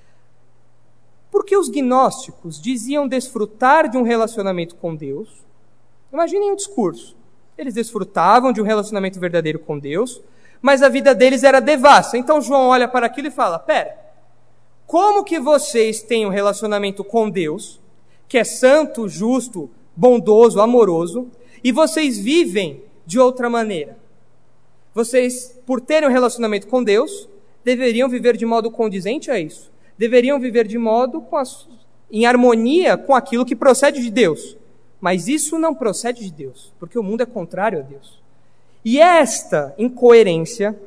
Porque os gnósticos diziam desfrutar de um relacionamento com Deus. Imaginem o discurso. Eles desfrutavam de um relacionamento verdadeiro com Deus, mas a vida deles era devassa. Então João olha para aquilo e fala, pera, como que vocês têm um relacionamento com Deus, que é santo, justo, bondoso, amoroso, e vocês vivem de outra maneira? Vocês, por terem um relacionamento com Deus, deveriam viver de modo condizente a isso. Deveriam viver de modo com as, em harmonia com aquilo que procede de Deus. Mas isso não procede de Deus, porque o mundo é contrário a Deus. E esta incoerência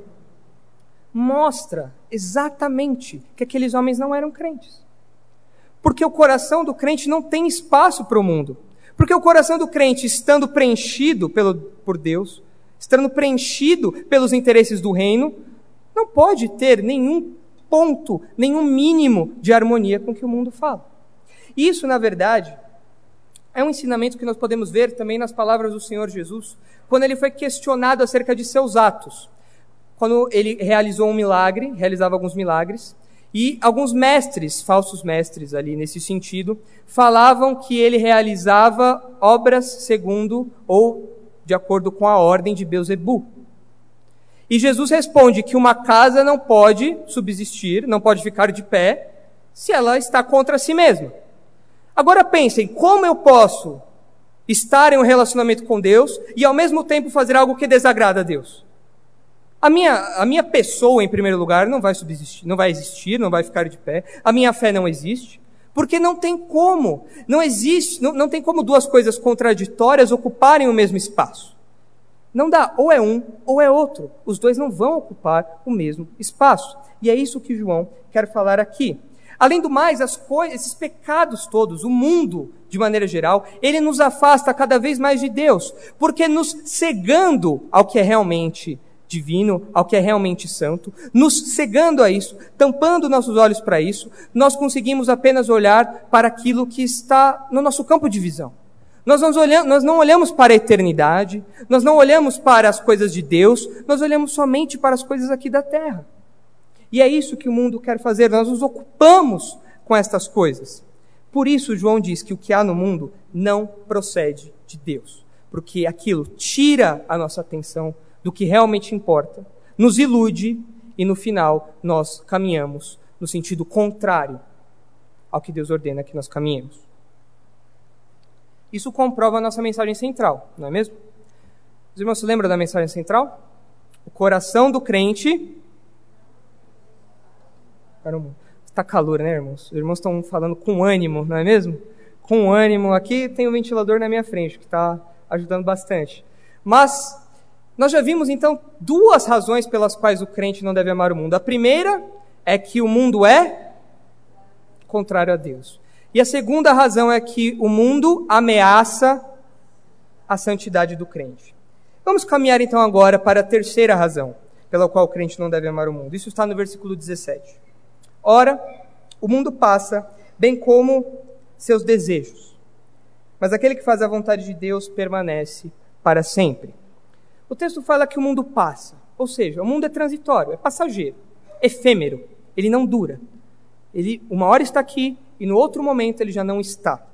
mostra exatamente que aqueles homens não eram crentes. Porque o coração do crente não tem espaço para o mundo. Porque o coração do crente, estando preenchido pelo, por Deus, estando preenchido pelos interesses do reino, não pode ter nenhum ponto, nenhum mínimo de harmonia com o que o mundo fala. Isso, na verdade, é um ensinamento que nós podemos ver também nas palavras do Senhor Jesus, quando ele foi questionado acerca de seus atos. Quando ele realizou um milagre, realizava alguns milagres, e alguns mestres, falsos mestres ali nesse sentido, falavam que ele realizava obras segundo ou de acordo com a ordem de Beelzebu. E Jesus responde que uma casa não pode subsistir, não pode ficar de pé, se ela está contra si mesma. Agora pensem, como eu posso estar em um relacionamento com Deus e ao mesmo tempo fazer algo que desagrada a Deus? A minha, a minha pessoa, em primeiro lugar, não vai subsistir, não vai existir, não vai ficar de pé. A minha fé não existe, porque não tem como. Não existe, não, não tem como duas coisas contraditórias ocuparem o mesmo espaço. Não dá, ou é um, ou é outro. Os dois não vão ocupar o mesmo espaço. E é isso que João quer falar aqui. Além do mais, as coisas, esses pecados todos, o mundo, de maneira geral, ele nos afasta cada vez mais de Deus, porque nos cegando ao que é realmente divino, ao que é realmente santo, nos cegando a isso, tampando nossos olhos para isso, nós conseguimos apenas olhar para aquilo que está no nosso campo de visão. Nós não olhamos, nós não olhamos para a eternidade, nós não olhamos para as coisas de Deus, nós olhamos somente para as coisas aqui da terra. E é isso que o mundo quer fazer, nós nos ocupamos com estas coisas. Por isso João diz que o que há no mundo não procede de Deus, porque aquilo tira a nossa atenção do que realmente importa, nos ilude e no final nós caminhamos no sentido contrário ao que Deus ordena que nós caminhemos. Isso comprova a nossa mensagem central, não é mesmo? Os irmãos se lembram da mensagem central? O coração do crente... Caramba, está calor, né, irmãos? Os irmãos estão falando com ânimo, não é mesmo? Com ânimo. Aqui tem um ventilador na minha frente, que está ajudando bastante. Mas Nós já vimos, então, duas razões pelas quais o crente não deve amar o mundo. A primeira é que o mundo é contrário a Deus. E a segunda razão é que o mundo ameaça a santidade do crente. Vamos caminhar, então, agora para a terceira razão pela qual o crente não deve amar o mundo. Isso está no versículo dezessete. Ora, o mundo passa, bem como seus desejos. Mas aquele que faz a vontade de Deus permanece para sempre. O texto fala que o mundo passa, ou seja, o mundo é transitório, é passageiro, efêmero, ele não dura. Ele, uma hora está aqui e no outro momento ele já não está.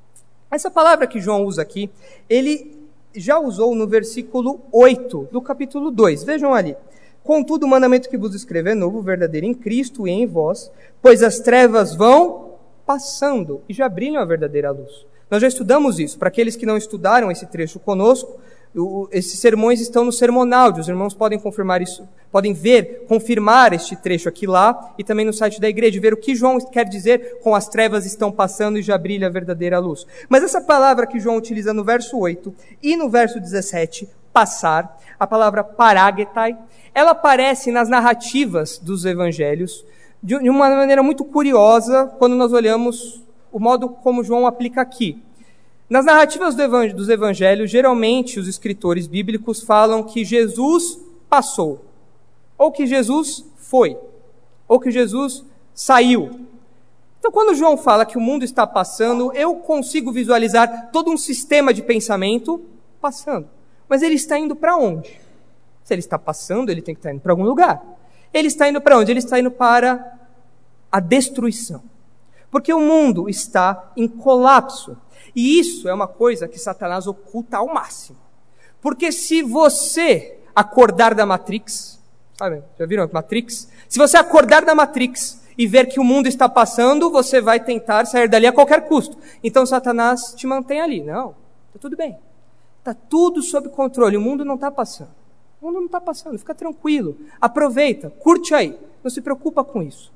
Essa palavra que João usa aqui, ele já usou no versículo oito do capítulo dois. Vejam ali. Contudo, o mandamento que vos escrevo é novo, verdadeiro em Cristo e em vós, pois as trevas vão passando e já brilham a verdadeira luz. Nós já estudamos isso. Para aqueles que não estudaram esse trecho conosco, o, esses sermões estão no sermonáudio. Os irmãos podem confirmar isso, podem ver, confirmar este trecho aqui lá e também no site da igreja, ver o que João quer dizer com as trevas estão passando e já brilha a verdadeira luz. Mas essa palavra que João utiliza no verso oito e no verso dezessete, passar, a palavra paragetai, ela aparece nas narrativas dos evangelhos de uma maneira muito curiosa quando nós olhamos o modo como João aplica aqui. Nas narrativas do evang- dos evangelhos, geralmente os escritores bíblicos falam que Jesus passou, ou que Jesus foi, ou que Jesus saiu. Então, quando João fala que o mundo está passando, eu consigo visualizar todo um sistema de pensamento passando. Mas ele está indo para onde? Se ele está passando, ele tem que estar indo para algum lugar. Ele está indo para onde? Ele está indo para a destruição. Porque o mundo está em colapso. E isso é uma coisa que Satanás oculta ao máximo. Porque se você acordar da Matrix, sabe, já viram a Matrix? Se você acordar da Matrix e ver que o mundo está passando, você vai tentar sair dali a qualquer custo. Então Satanás te mantém ali. Não, está tudo bem. Está tudo sob controle, o mundo não está passando. O mundo não está passando, fica tranquilo. Aproveita, curte aí, não se preocupa com isso.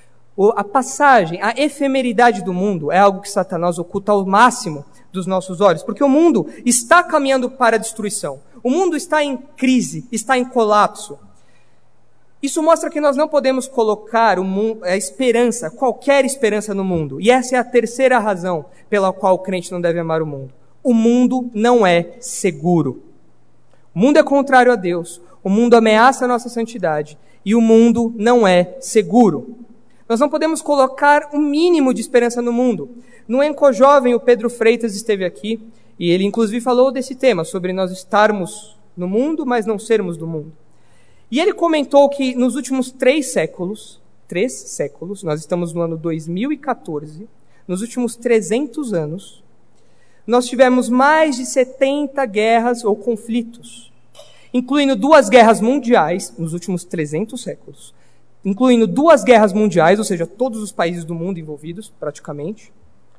A passagem, a efemeridade do mundo é algo que Satanás oculta ao máximo dos nossos olhos, porque o mundo está caminhando para a destruição. O mundo está em crise, está em colapso. Isso mostra que nós não podemos colocar o mundo, a esperança, qualquer esperança no mundo. E essa é a terceira razão pela qual o crente não deve amar o mundo. O mundo não é seguro. O mundo é contrário a Deus, o mundo ameaça a nossa santidade e o mundo não é seguro. Nós não podemos colocar o mínimo de esperança no mundo. No Enco Jovem, o Pedro Freitas esteve aqui e ele inclusive falou desse tema, sobre nós estarmos no mundo, mas não sermos do mundo. E ele comentou que nos últimos três séculos, três séculos, nós estamos no ano dois mil e quatorze, nos últimos trezentos anos, nós tivemos mais de setenta guerras ou conflitos, incluindo duas guerras mundiais nos últimos trezentos séculos, incluindo duas guerras mundiais, ou seja, todos os países do mundo envolvidos, praticamente,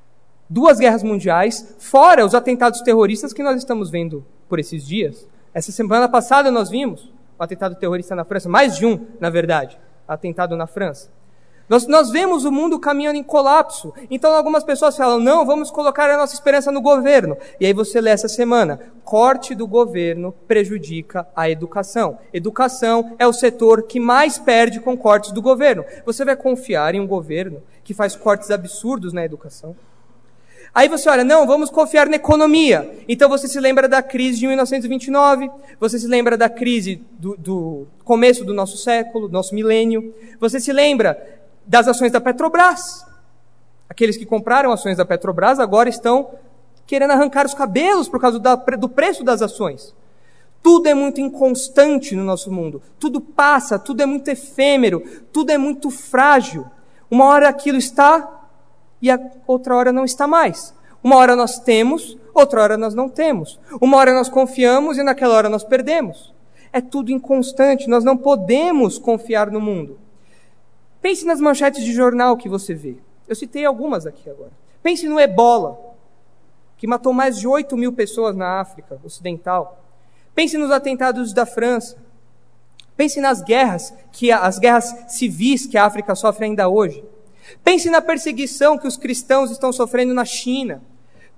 duas guerras mundiais, fora os atentados terroristas que nós estamos vendo por esses dias. Essa semana passada nós vimos o atentado terrorista na França, mais de um, na verdade, atentado na França. Nós, nós vemos o mundo caminhando em colapso. Então algumas pessoas falam, não, vamos colocar a nossa esperança no governo. E aí você lê essa semana, corte do governo prejudica a educação. Educação é o setor que mais perde com cortes do governo. Você vai confiar em um governo que faz cortes absurdos na educação? Aí você olha, não, vamos confiar na economia. Então você se lembra da crise de mil novecentos e vinte e nove, você se lembra da crise do, do começo do nosso século, do nosso milênio, você se lembra das ações da Petrobras. Aqueles que compraram ações da Petrobras agora estão querendo arrancar os cabelos por causa da, do preço das ações. Tudo é muito inconstante no nosso mundo. Tudo passa, tudo é muito efêmero, tudo é muito frágil. Uma hora aquilo está e a outra hora não está mais. Uma hora nós temos, outra hora nós não temos. Uma hora nós confiamos e naquela hora nós perdemos. É tudo inconstante, nós não podemos confiar no mundo. Pense nas manchetes de jornal que você vê. Eu citei algumas aqui agora. Pense no Ebola, que matou mais de oito mil pessoas na África Ocidental. Pense nos atentados da França. Pense nas guerras, que as guerras civis que a África sofre ainda hoje. Pense na perseguição que os cristãos estão sofrendo na China.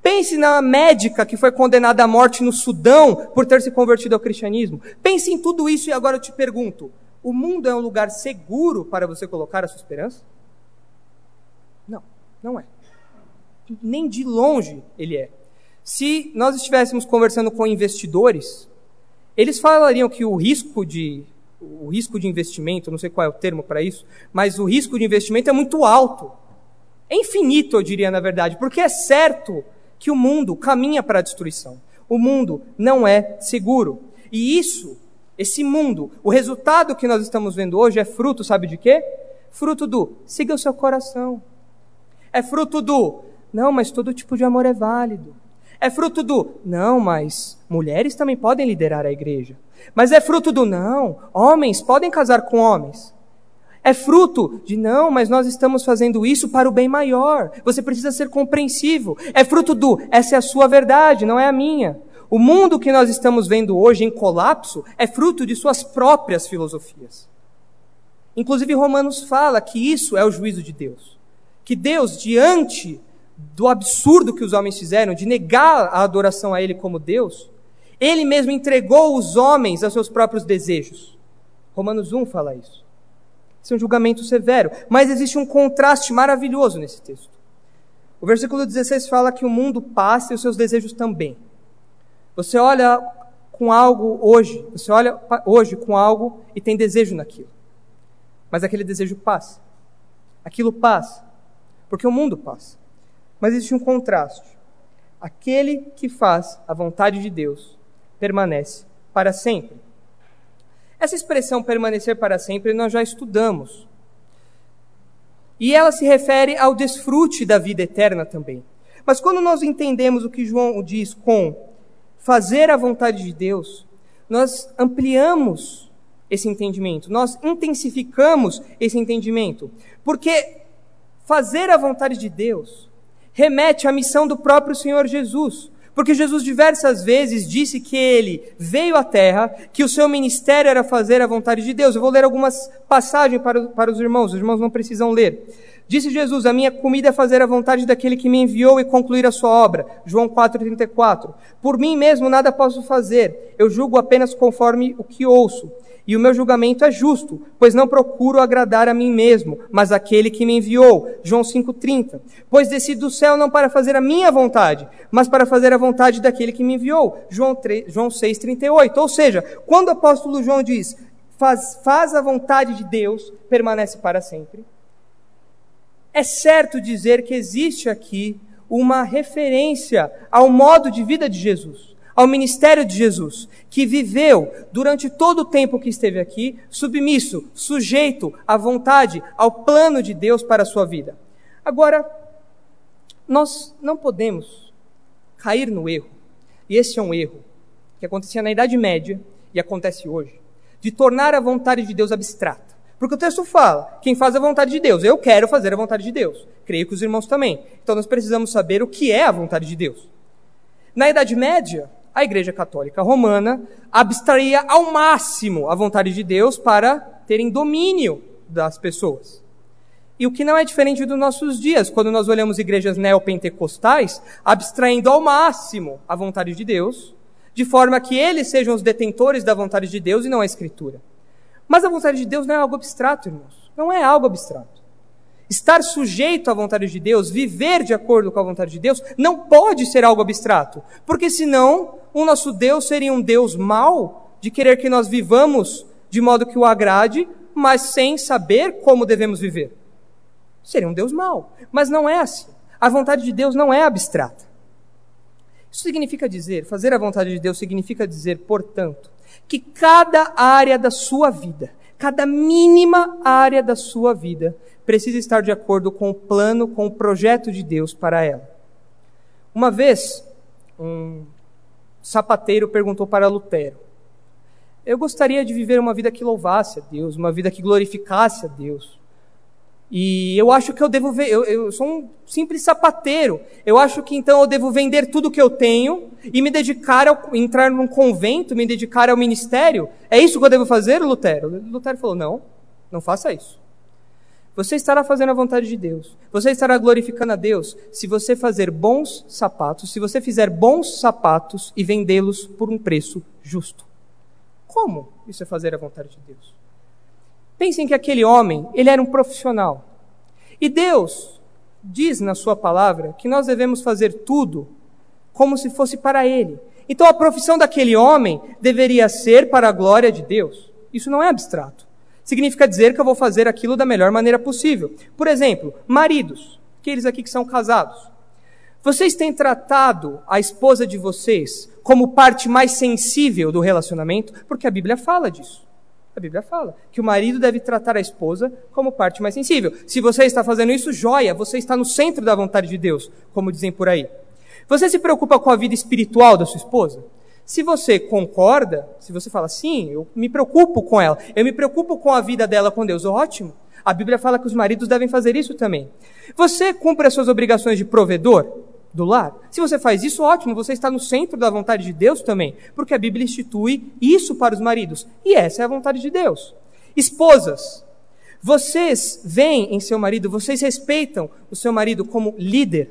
Pense na médica que foi condenada à morte no Sudão por ter se convertido ao cristianismo. Pense em tudo isso e agora eu te pergunto, o mundo é um lugar seguro para você colocar a sua esperança? Não, não é. Nem de longe ele é. Se nós estivéssemos conversando com investidores, eles falariam que o risco de, o risco de investimento, não sei qual é o termo para isso, mas o risco de investimento é muito alto. É infinito, eu diria, na verdade, porque é certo que o mundo caminha para a destruição. O mundo não é seguro. E isso, esse mundo, o resultado que nós estamos vendo hoje é fruto, sabe de quê? Fruto do, siga o seu coração. É fruto do, não, mas todo tipo de amor é válido. É fruto do, não, mas mulheres também podem liderar a igreja. Mas é fruto do, não, homens podem casar com homens. É fruto de, não, mas nós estamos fazendo isso para o bem maior. Você precisa ser compreensivo. É fruto do, essa é a sua verdade, não é a minha. O mundo que nós estamos vendo hoje em colapso é fruto de suas próprias filosofias. Inclusive Romanos fala que isso é o juízo de Deus. Que Deus, diante do absurdo que os homens fizeram, de negar a adoração a Ele como Deus, Ele mesmo entregou os homens aos seus próprios desejos. Romanos um fala isso. Esse é um julgamento severo, mas existe um contraste maravilhoso nesse texto. O versículo dezesseis fala que o mundo passa e os seus desejos também. Você olha com algo hoje, você olha hoje com algo e tem desejo naquilo. Mas aquele desejo passa. Aquilo passa, porque o mundo passa. Mas existe um contraste. Aquele que faz a vontade de Deus permanece para sempre. Essa expressão permanecer para sempre nós já estudamos. E ela se refere ao desfrute da vida eterna também. Mas quando nós entendemos o que João diz com fazer a vontade de Deus, nós ampliamos esse entendimento, nós intensificamos esse entendimento. Porque fazer a vontade de Deus remete à missão do próprio Senhor Jesus. Porque Jesus diversas vezes disse que Ele veio à Terra, que o seu ministério era fazer a vontade de Deus. Eu vou ler algumas passagens para, para os irmãos, os irmãos não precisam ler. Disse Jesus, a minha comida é fazer a vontade daquele que me enviou e concluir a sua obra. João quatro, trinta e quatro. Por mim mesmo nada posso fazer, eu julgo apenas conforme o que ouço. E o meu julgamento é justo, pois não procuro agradar a mim mesmo, mas aquele que me enviou. João cinco, trinta. Pois desci do céu não para fazer a minha vontade, mas para fazer a vontade daquele que me enviou. João, três, João seis, trinta e oito. Ou seja, quando o apóstolo João diz, faz, faz a vontade de Deus, permanece para sempre, é certo dizer que existe aqui uma referência ao modo de vida de Jesus, ao ministério de Jesus, que viveu durante todo o tempo que esteve aqui, submisso, sujeito à vontade, ao plano de Deus para a sua vida. Agora, nós não podemos cair no erro, e esse é um erro que acontecia na Idade Média e acontece hoje, de tornar a vontade de Deus abstrata. Porque o texto fala, quem faz a vontade de Deus, eu quero fazer a vontade de Deus. Creio que os irmãos também. Então nós precisamos saber o que é a vontade de Deus. Na Idade Média, a Igreja Católica Romana abstraía ao máximo a vontade de Deus para terem domínio das pessoas. E o que não é diferente dos nossos dias, quando nós olhamos igrejas neopentecostais, abstraindo ao máximo a vontade de Deus, de forma que eles sejam os detentores da vontade de Deus e não a Escritura. Mas a vontade de Deus não é algo abstrato, irmãos. Não é algo abstrato. Estar sujeito à vontade de Deus, viver de acordo com a vontade de Deus, não pode ser algo abstrato. Porque senão, o nosso Deus seria um Deus mau, de querer que nós vivamos de modo que o agrade, mas sem saber como devemos viver. Seria um Deus mau. Mas não é assim. A vontade de Deus não é abstrata. Isso significa dizer, fazer a vontade de Deus significa dizer, portanto, que cada área da sua vida, cada mínima área da sua vida, precisa estar de acordo com o plano, com o projeto de Deus para ela. Uma vez, um sapateiro perguntou para Lutero, eu gostaria de viver uma vida que louvasse a Deus, uma vida que glorificasse a Deus. E eu acho que eu devo ver, eu, eu sou um simples sapateiro, eu acho que então eu devo vender tudo que eu tenho e me dedicar ao, entrar num convento, me dedicar ao ministério. É isso que eu devo fazer, Lutero? Lutero falou, não, não faça isso. Você estará fazendo a vontade de Deus. Você estará glorificando a Deus se você fazer bons sapatos, se você fizer bons sapatos e vendê-los por um preço justo. Como isso é fazer a vontade de Deus? Pensem que aquele homem, ele era um profissional. E Deus diz na sua palavra que nós devemos fazer tudo como se fosse para Ele. Então a profissão daquele homem deveria ser para a glória de Deus. Isso não é abstrato. Significa dizer que eu vou fazer aquilo da melhor maneira possível. Por exemplo, maridos, aqueles aqui que são casados. Vocês têm tratado a esposa de vocês como parte mais sensível do relacionamento? Porque a Bíblia fala disso. A Bíblia fala que o marido deve tratar a esposa como parte mais sensível. Se você está fazendo isso, joia, você está no centro da vontade de Deus, como dizem por aí. Você se preocupa com a vida espiritual da sua esposa? Se você concorda, se você fala, sim, eu me preocupo com ela, eu me preocupo com a vida dela com Deus, ótimo. A Bíblia fala que os maridos devem fazer isso também. Você cumpre as suas obrigações de provedor do lar? Se você faz isso, ótimo, você está no centro da vontade de Deus também, porque a Bíblia institui isso para os maridos, e essa é a vontade de Deus. Esposas, vocês veem em seu marido, vocês respeitam o seu marido como líder?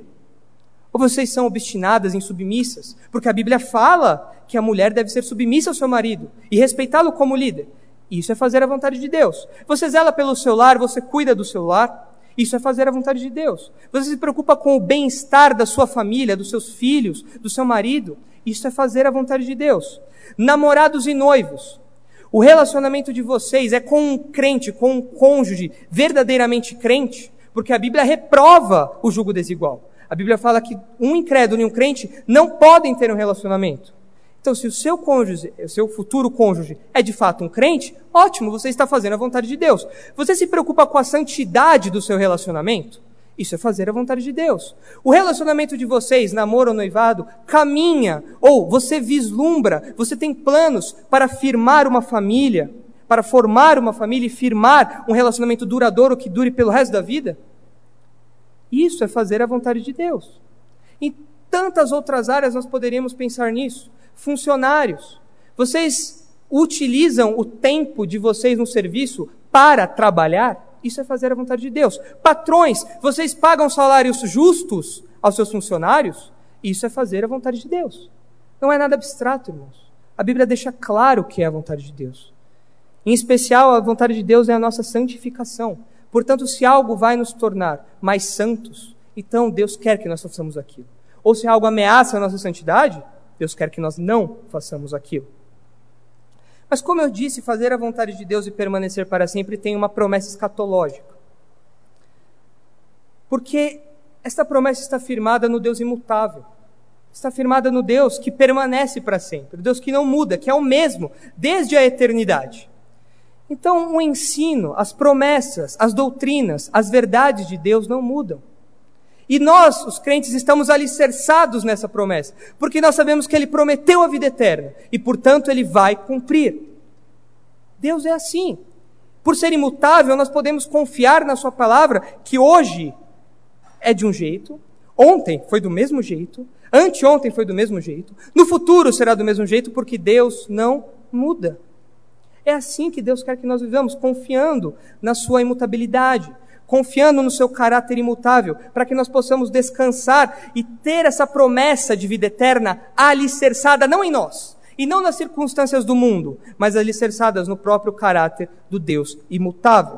Ou vocês são obstinadas, insubmissas? Porque a Bíblia fala que a mulher deve ser submissa ao seu marido e respeitá-lo como líder. Isso é fazer a vontade de Deus. Você zela pelo seu lar, você cuida do seu lar. Isso é fazer a vontade de Deus. Você se preocupa com o bem-estar da sua família, dos seus filhos, do seu marido. Isso é fazer a vontade de Deus. Namorados e noivos. O relacionamento de vocês é com um crente, com um cônjuge verdadeiramente crente, porque a Bíblia reprova o jugo desigual. A Bíblia fala que um incrédulo e um crente não podem ter um relacionamento. Então, se o seu cônjuge, o seu futuro cônjuge é de fato um crente, ótimo, você está fazendo a vontade de Deus. Você se preocupa com a santidade do seu relacionamento? Isso é fazer a vontade de Deus. O relacionamento de vocês, namoro ou noivado, caminha, ou você vislumbra, você tem planos para firmar uma família, para formar uma família e firmar um relacionamento duradouro que dure pelo resto da vida? Isso é fazer a vontade de Deus. Em tantas outras áreas nós poderíamos pensar nisso. Funcionários, vocês utilizam o tempo de vocês no serviço para trabalhar? Isso é fazer a vontade de Deus. Patrões, vocês pagam salários justos aos seus funcionários? Isso é fazer a vontade de Deus. Não é nada abstrato, irmãos. A Bíblia deixa claro o que é a vontade de Deus. Em especial, a vontade de Deus é a nossa santificação. Portanto, se algo vai nos tornar mais santos, então Deus quer que nós façamos aquilo. Ou se algo ameaça a nossa santidade, Deus quer que nós não façamos aquilo. Mas como eu disse, fazer a vontade de Deus e permanecer para sempre tem uma promessa escatológica. Porque esta promessa está firmada no Deus imutável. Está firmada no Deus que permanece para sempre. O Deus que não muda, que é o mesmo desde a eternidade. Então, o ensino, as promessas, as doutrinas, as verdades de Deus não mudam. E nós, os crentes, estamos alicerçados nessa promessa, porque nós sabemos que Ele prometeu a vida eterna, e portanto Ele vai cumprir. Deus é assim. Por ser imutável, nós podemos confiar na Sua palavra, que hoje é de um jeito, ontem foi do mesmo jeito, anteontem foi do mesmo jeito, no futuro será do mesmo jeito, porque Deus não muda. É assim que Deus quer que nós vivamos, confiando na sua imutabilidade, confiando no seu caráter imutável, para que nós possamos descansar e ter essa promessa de vida eterna alicerçada não em nós, e não nas circunstâncias do mundo, mas alicerçadas no próprio caráter do Deus imutável.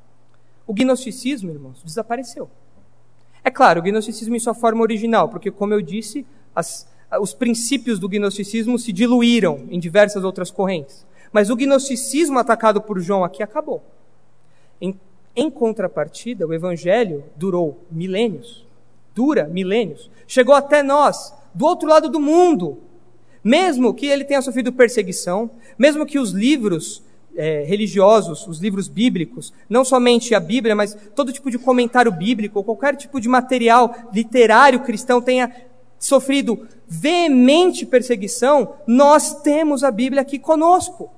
O gnosticismo, irmãos, desapareceu. É claro, o gnosticismo em sua forma original, porque, como eu disse, as, os princípios do gnosticismo se diluíram em diversas outras correntes. Mas o gnosticismo atacado por João aqui acabou. Em, em contrapartida, o evangelho durou milênios, dura milênios, chegou até nós, do outro lado do mundo. Mesmo que ele tenha sofrido perseguição, mesmo que os livros é, religiosos, os livros bíblicos, não somente a Bíblia, mas todo tipo de comentário bíblico, ou qualquer tipo de material literário cristão tenha sofrido veemente perseguição, nós temos a Bíblia aqui conosco.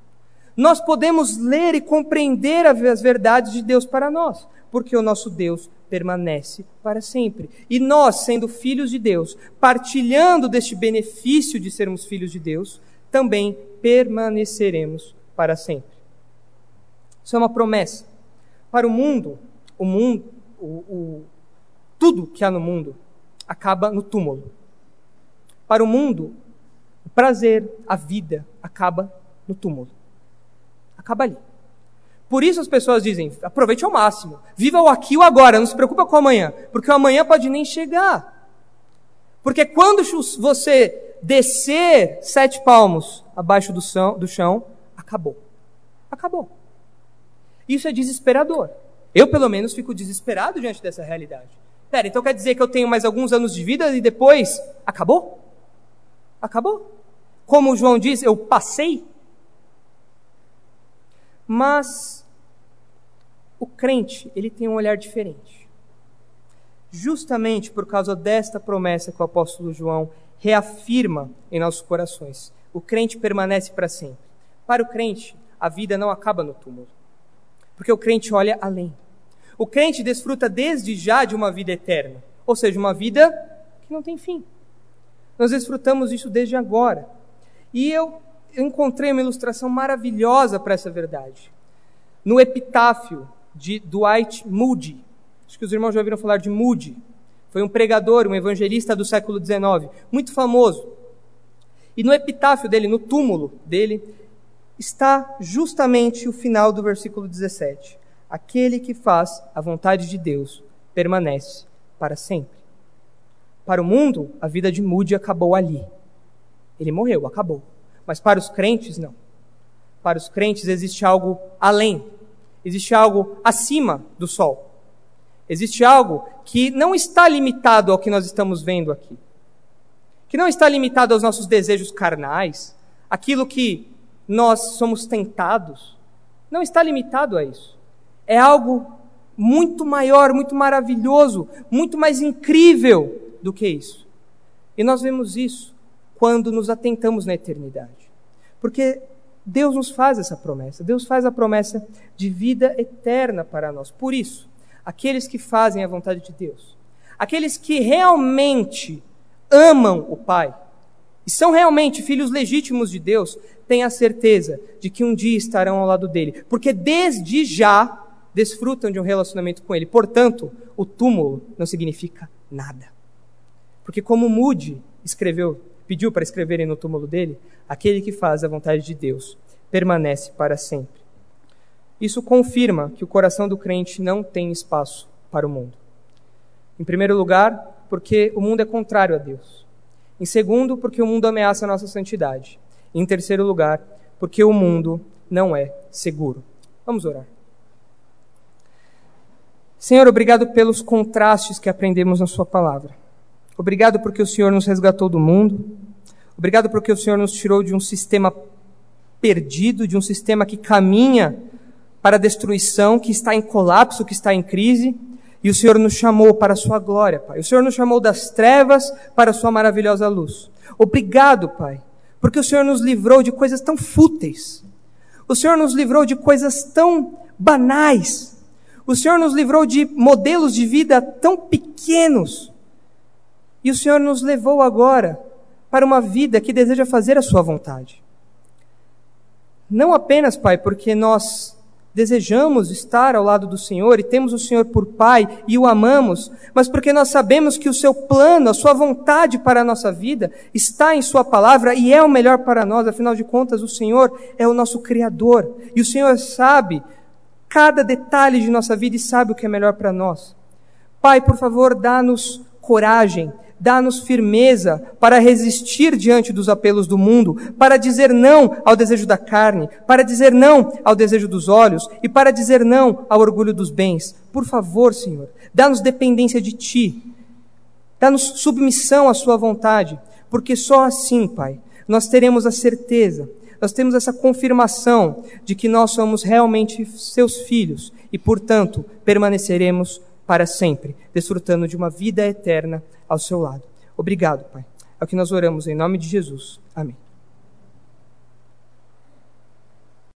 Nós podemos ler e compreender as verdades de Deus para nós, porque o nosso Deus permanece para sempre. E nós, sendo filhos de Deus, partilhando deste benefício de sermos filhos de Deus, também permaneceremos para sempre. Isso é uma promessa. Para o mundo, o mundo, o, o, tudo que há no mundo acaba no túmulo. Para o mundo, o prazer, a vida, acaba no túmulo. Acaba ali. Por isso as pessoas dizem, aproveite ao máximo, viva o aqui e o agora, não se preocupa com o amanhã, porque o amanhã pode nem chegar. Porque quando você descer sete palmos abaixo do chão, do chão, acabou. Acabou. Isso é desesperador. Eu, pelo menos, fico desesperado diante dessa realidade. Pera, então quer dizer que eu tenho mais alguns anos de vida e depois acabou? Acabou. Como o João diz, eu passei. Mas o crente, ele tem um olhar diferente. Justamente por causa desta promessa que o apóstolo João reafirma em nossos corações. O crente permanece para sempre. Para o crente, a vida não acaba no túmulo. Porque o crente olha além. O crente desfruta desde já de uma vida eterna. Ou seja, uma vida que não tem fim. Nós desfrutamos disso desde agora. E eu, eu encontrei uma ilustração maravilhosa para essa verdade. No epitáfio de Dwight Moody. Acho que os irmãos já ouviram falar de Moody. Foi um pregador, um evangelista do século dezenove, muito famoso. E no epitáfio dele, no túmulo dele, está justamente o final do versículo dezessete. Aquele que faz a vontade de Deus permanece para sempre. Para o mundo, a vida de Moody acabou ali. Ele morreu, acabou. Mas para os crentes, não. Para os crentes existe algo além. Existe algo acima do sol. Existe algo que não está limitado ao que nós estamos vendo aqui. Que não está limitado aos nossos desejos carnais, aquilo que nós somos tentados. Não está limitado a isso. É algo muito maior, muito maravilhoso, muito mais incrível do que isso. E nós vemos isso quando nos atentamos na eternidade. Porque Deus nos faz essa promessa. Deus faz a promessa de vida eterna para nós. Por isso, aqueles que fazem a vontade de Deus, aqueles que realmente amam o Pai, e são realmente filhos legítimos de Deus, têm a certeza de que um dia estarão ao lado dele. Porque desde já desfrutam de um relacionamento com ele. Portanto, o túmulo não significa nada. Porque como Moody escreveu, pediu para escreverem no túmulo dele, aquele que faz a vontade de Deus permanece para sempre. Isso confirma que o coração do crente não tem espaço para o mundo. Em primeiro lugar, porque o mundo é contrário a Deus. Em segundo, porque o mundo ameaça a nossa santidade. Em terceiro lugar, porque o mundo não é seguro. Vamos orar. Senhor, obrigado pelos contrastes que aprendemos na sua palavra. Obrigado porque o Senhor nos resgatou do mundo. Obrigado porque o Senhor nos tirou de um sistema perdido, de um sistema que caminha para a destruição, que está em colapso, que está em crise. E o Senhor nos chamou para a sua glória, Pai. O Senhor nos chamou das trevas para a sua maravilhosa luz. Obrigado, Pai, porque o Senhor nos livrou de coisas tão fúteis. O Senhor nos livrou de coisas tão banais. O Senhor nos livrou de modelos de vida tão pequenos. E o Senhor nos levou agora para uma vida que deseja fazer a sua vontade. Não apenas, Pai, porque nós desejamos estar ao lado do Senhor e temos o Senhor por Pai e o amamos, mas porque nós sabemos que o seu plano, a sua vontade para a nossa vida está em sua palavra e é o melhor para nós. Afinal de contas, o Senhor é o nosso Criador e o Senhor sabe cada detalhe de nossa vida e sabe o que é melhor para nós. Pai, por favor, dá-nos coragem, dá-nos firmeza para resistir diante dos apelos do mundo, para dizer não ao desejo da carne, para dizer não ao desejo dos olhos e para dizer não ao orgulho dos bens. Por favor, Senhor, dá-nos dependência de Ti, dá-nos submissão à Sua vontade, porque só assim, Pai, nós teremos a certeza, nós temos essa confirmação de que nós somos realmente Seus filhos e, portanto, permaneceremos para sempre, desfrutando de uma vida eterna ao seu lado. Obrigado, Pai. É o que nós oramos em nome de Jesus. Amém.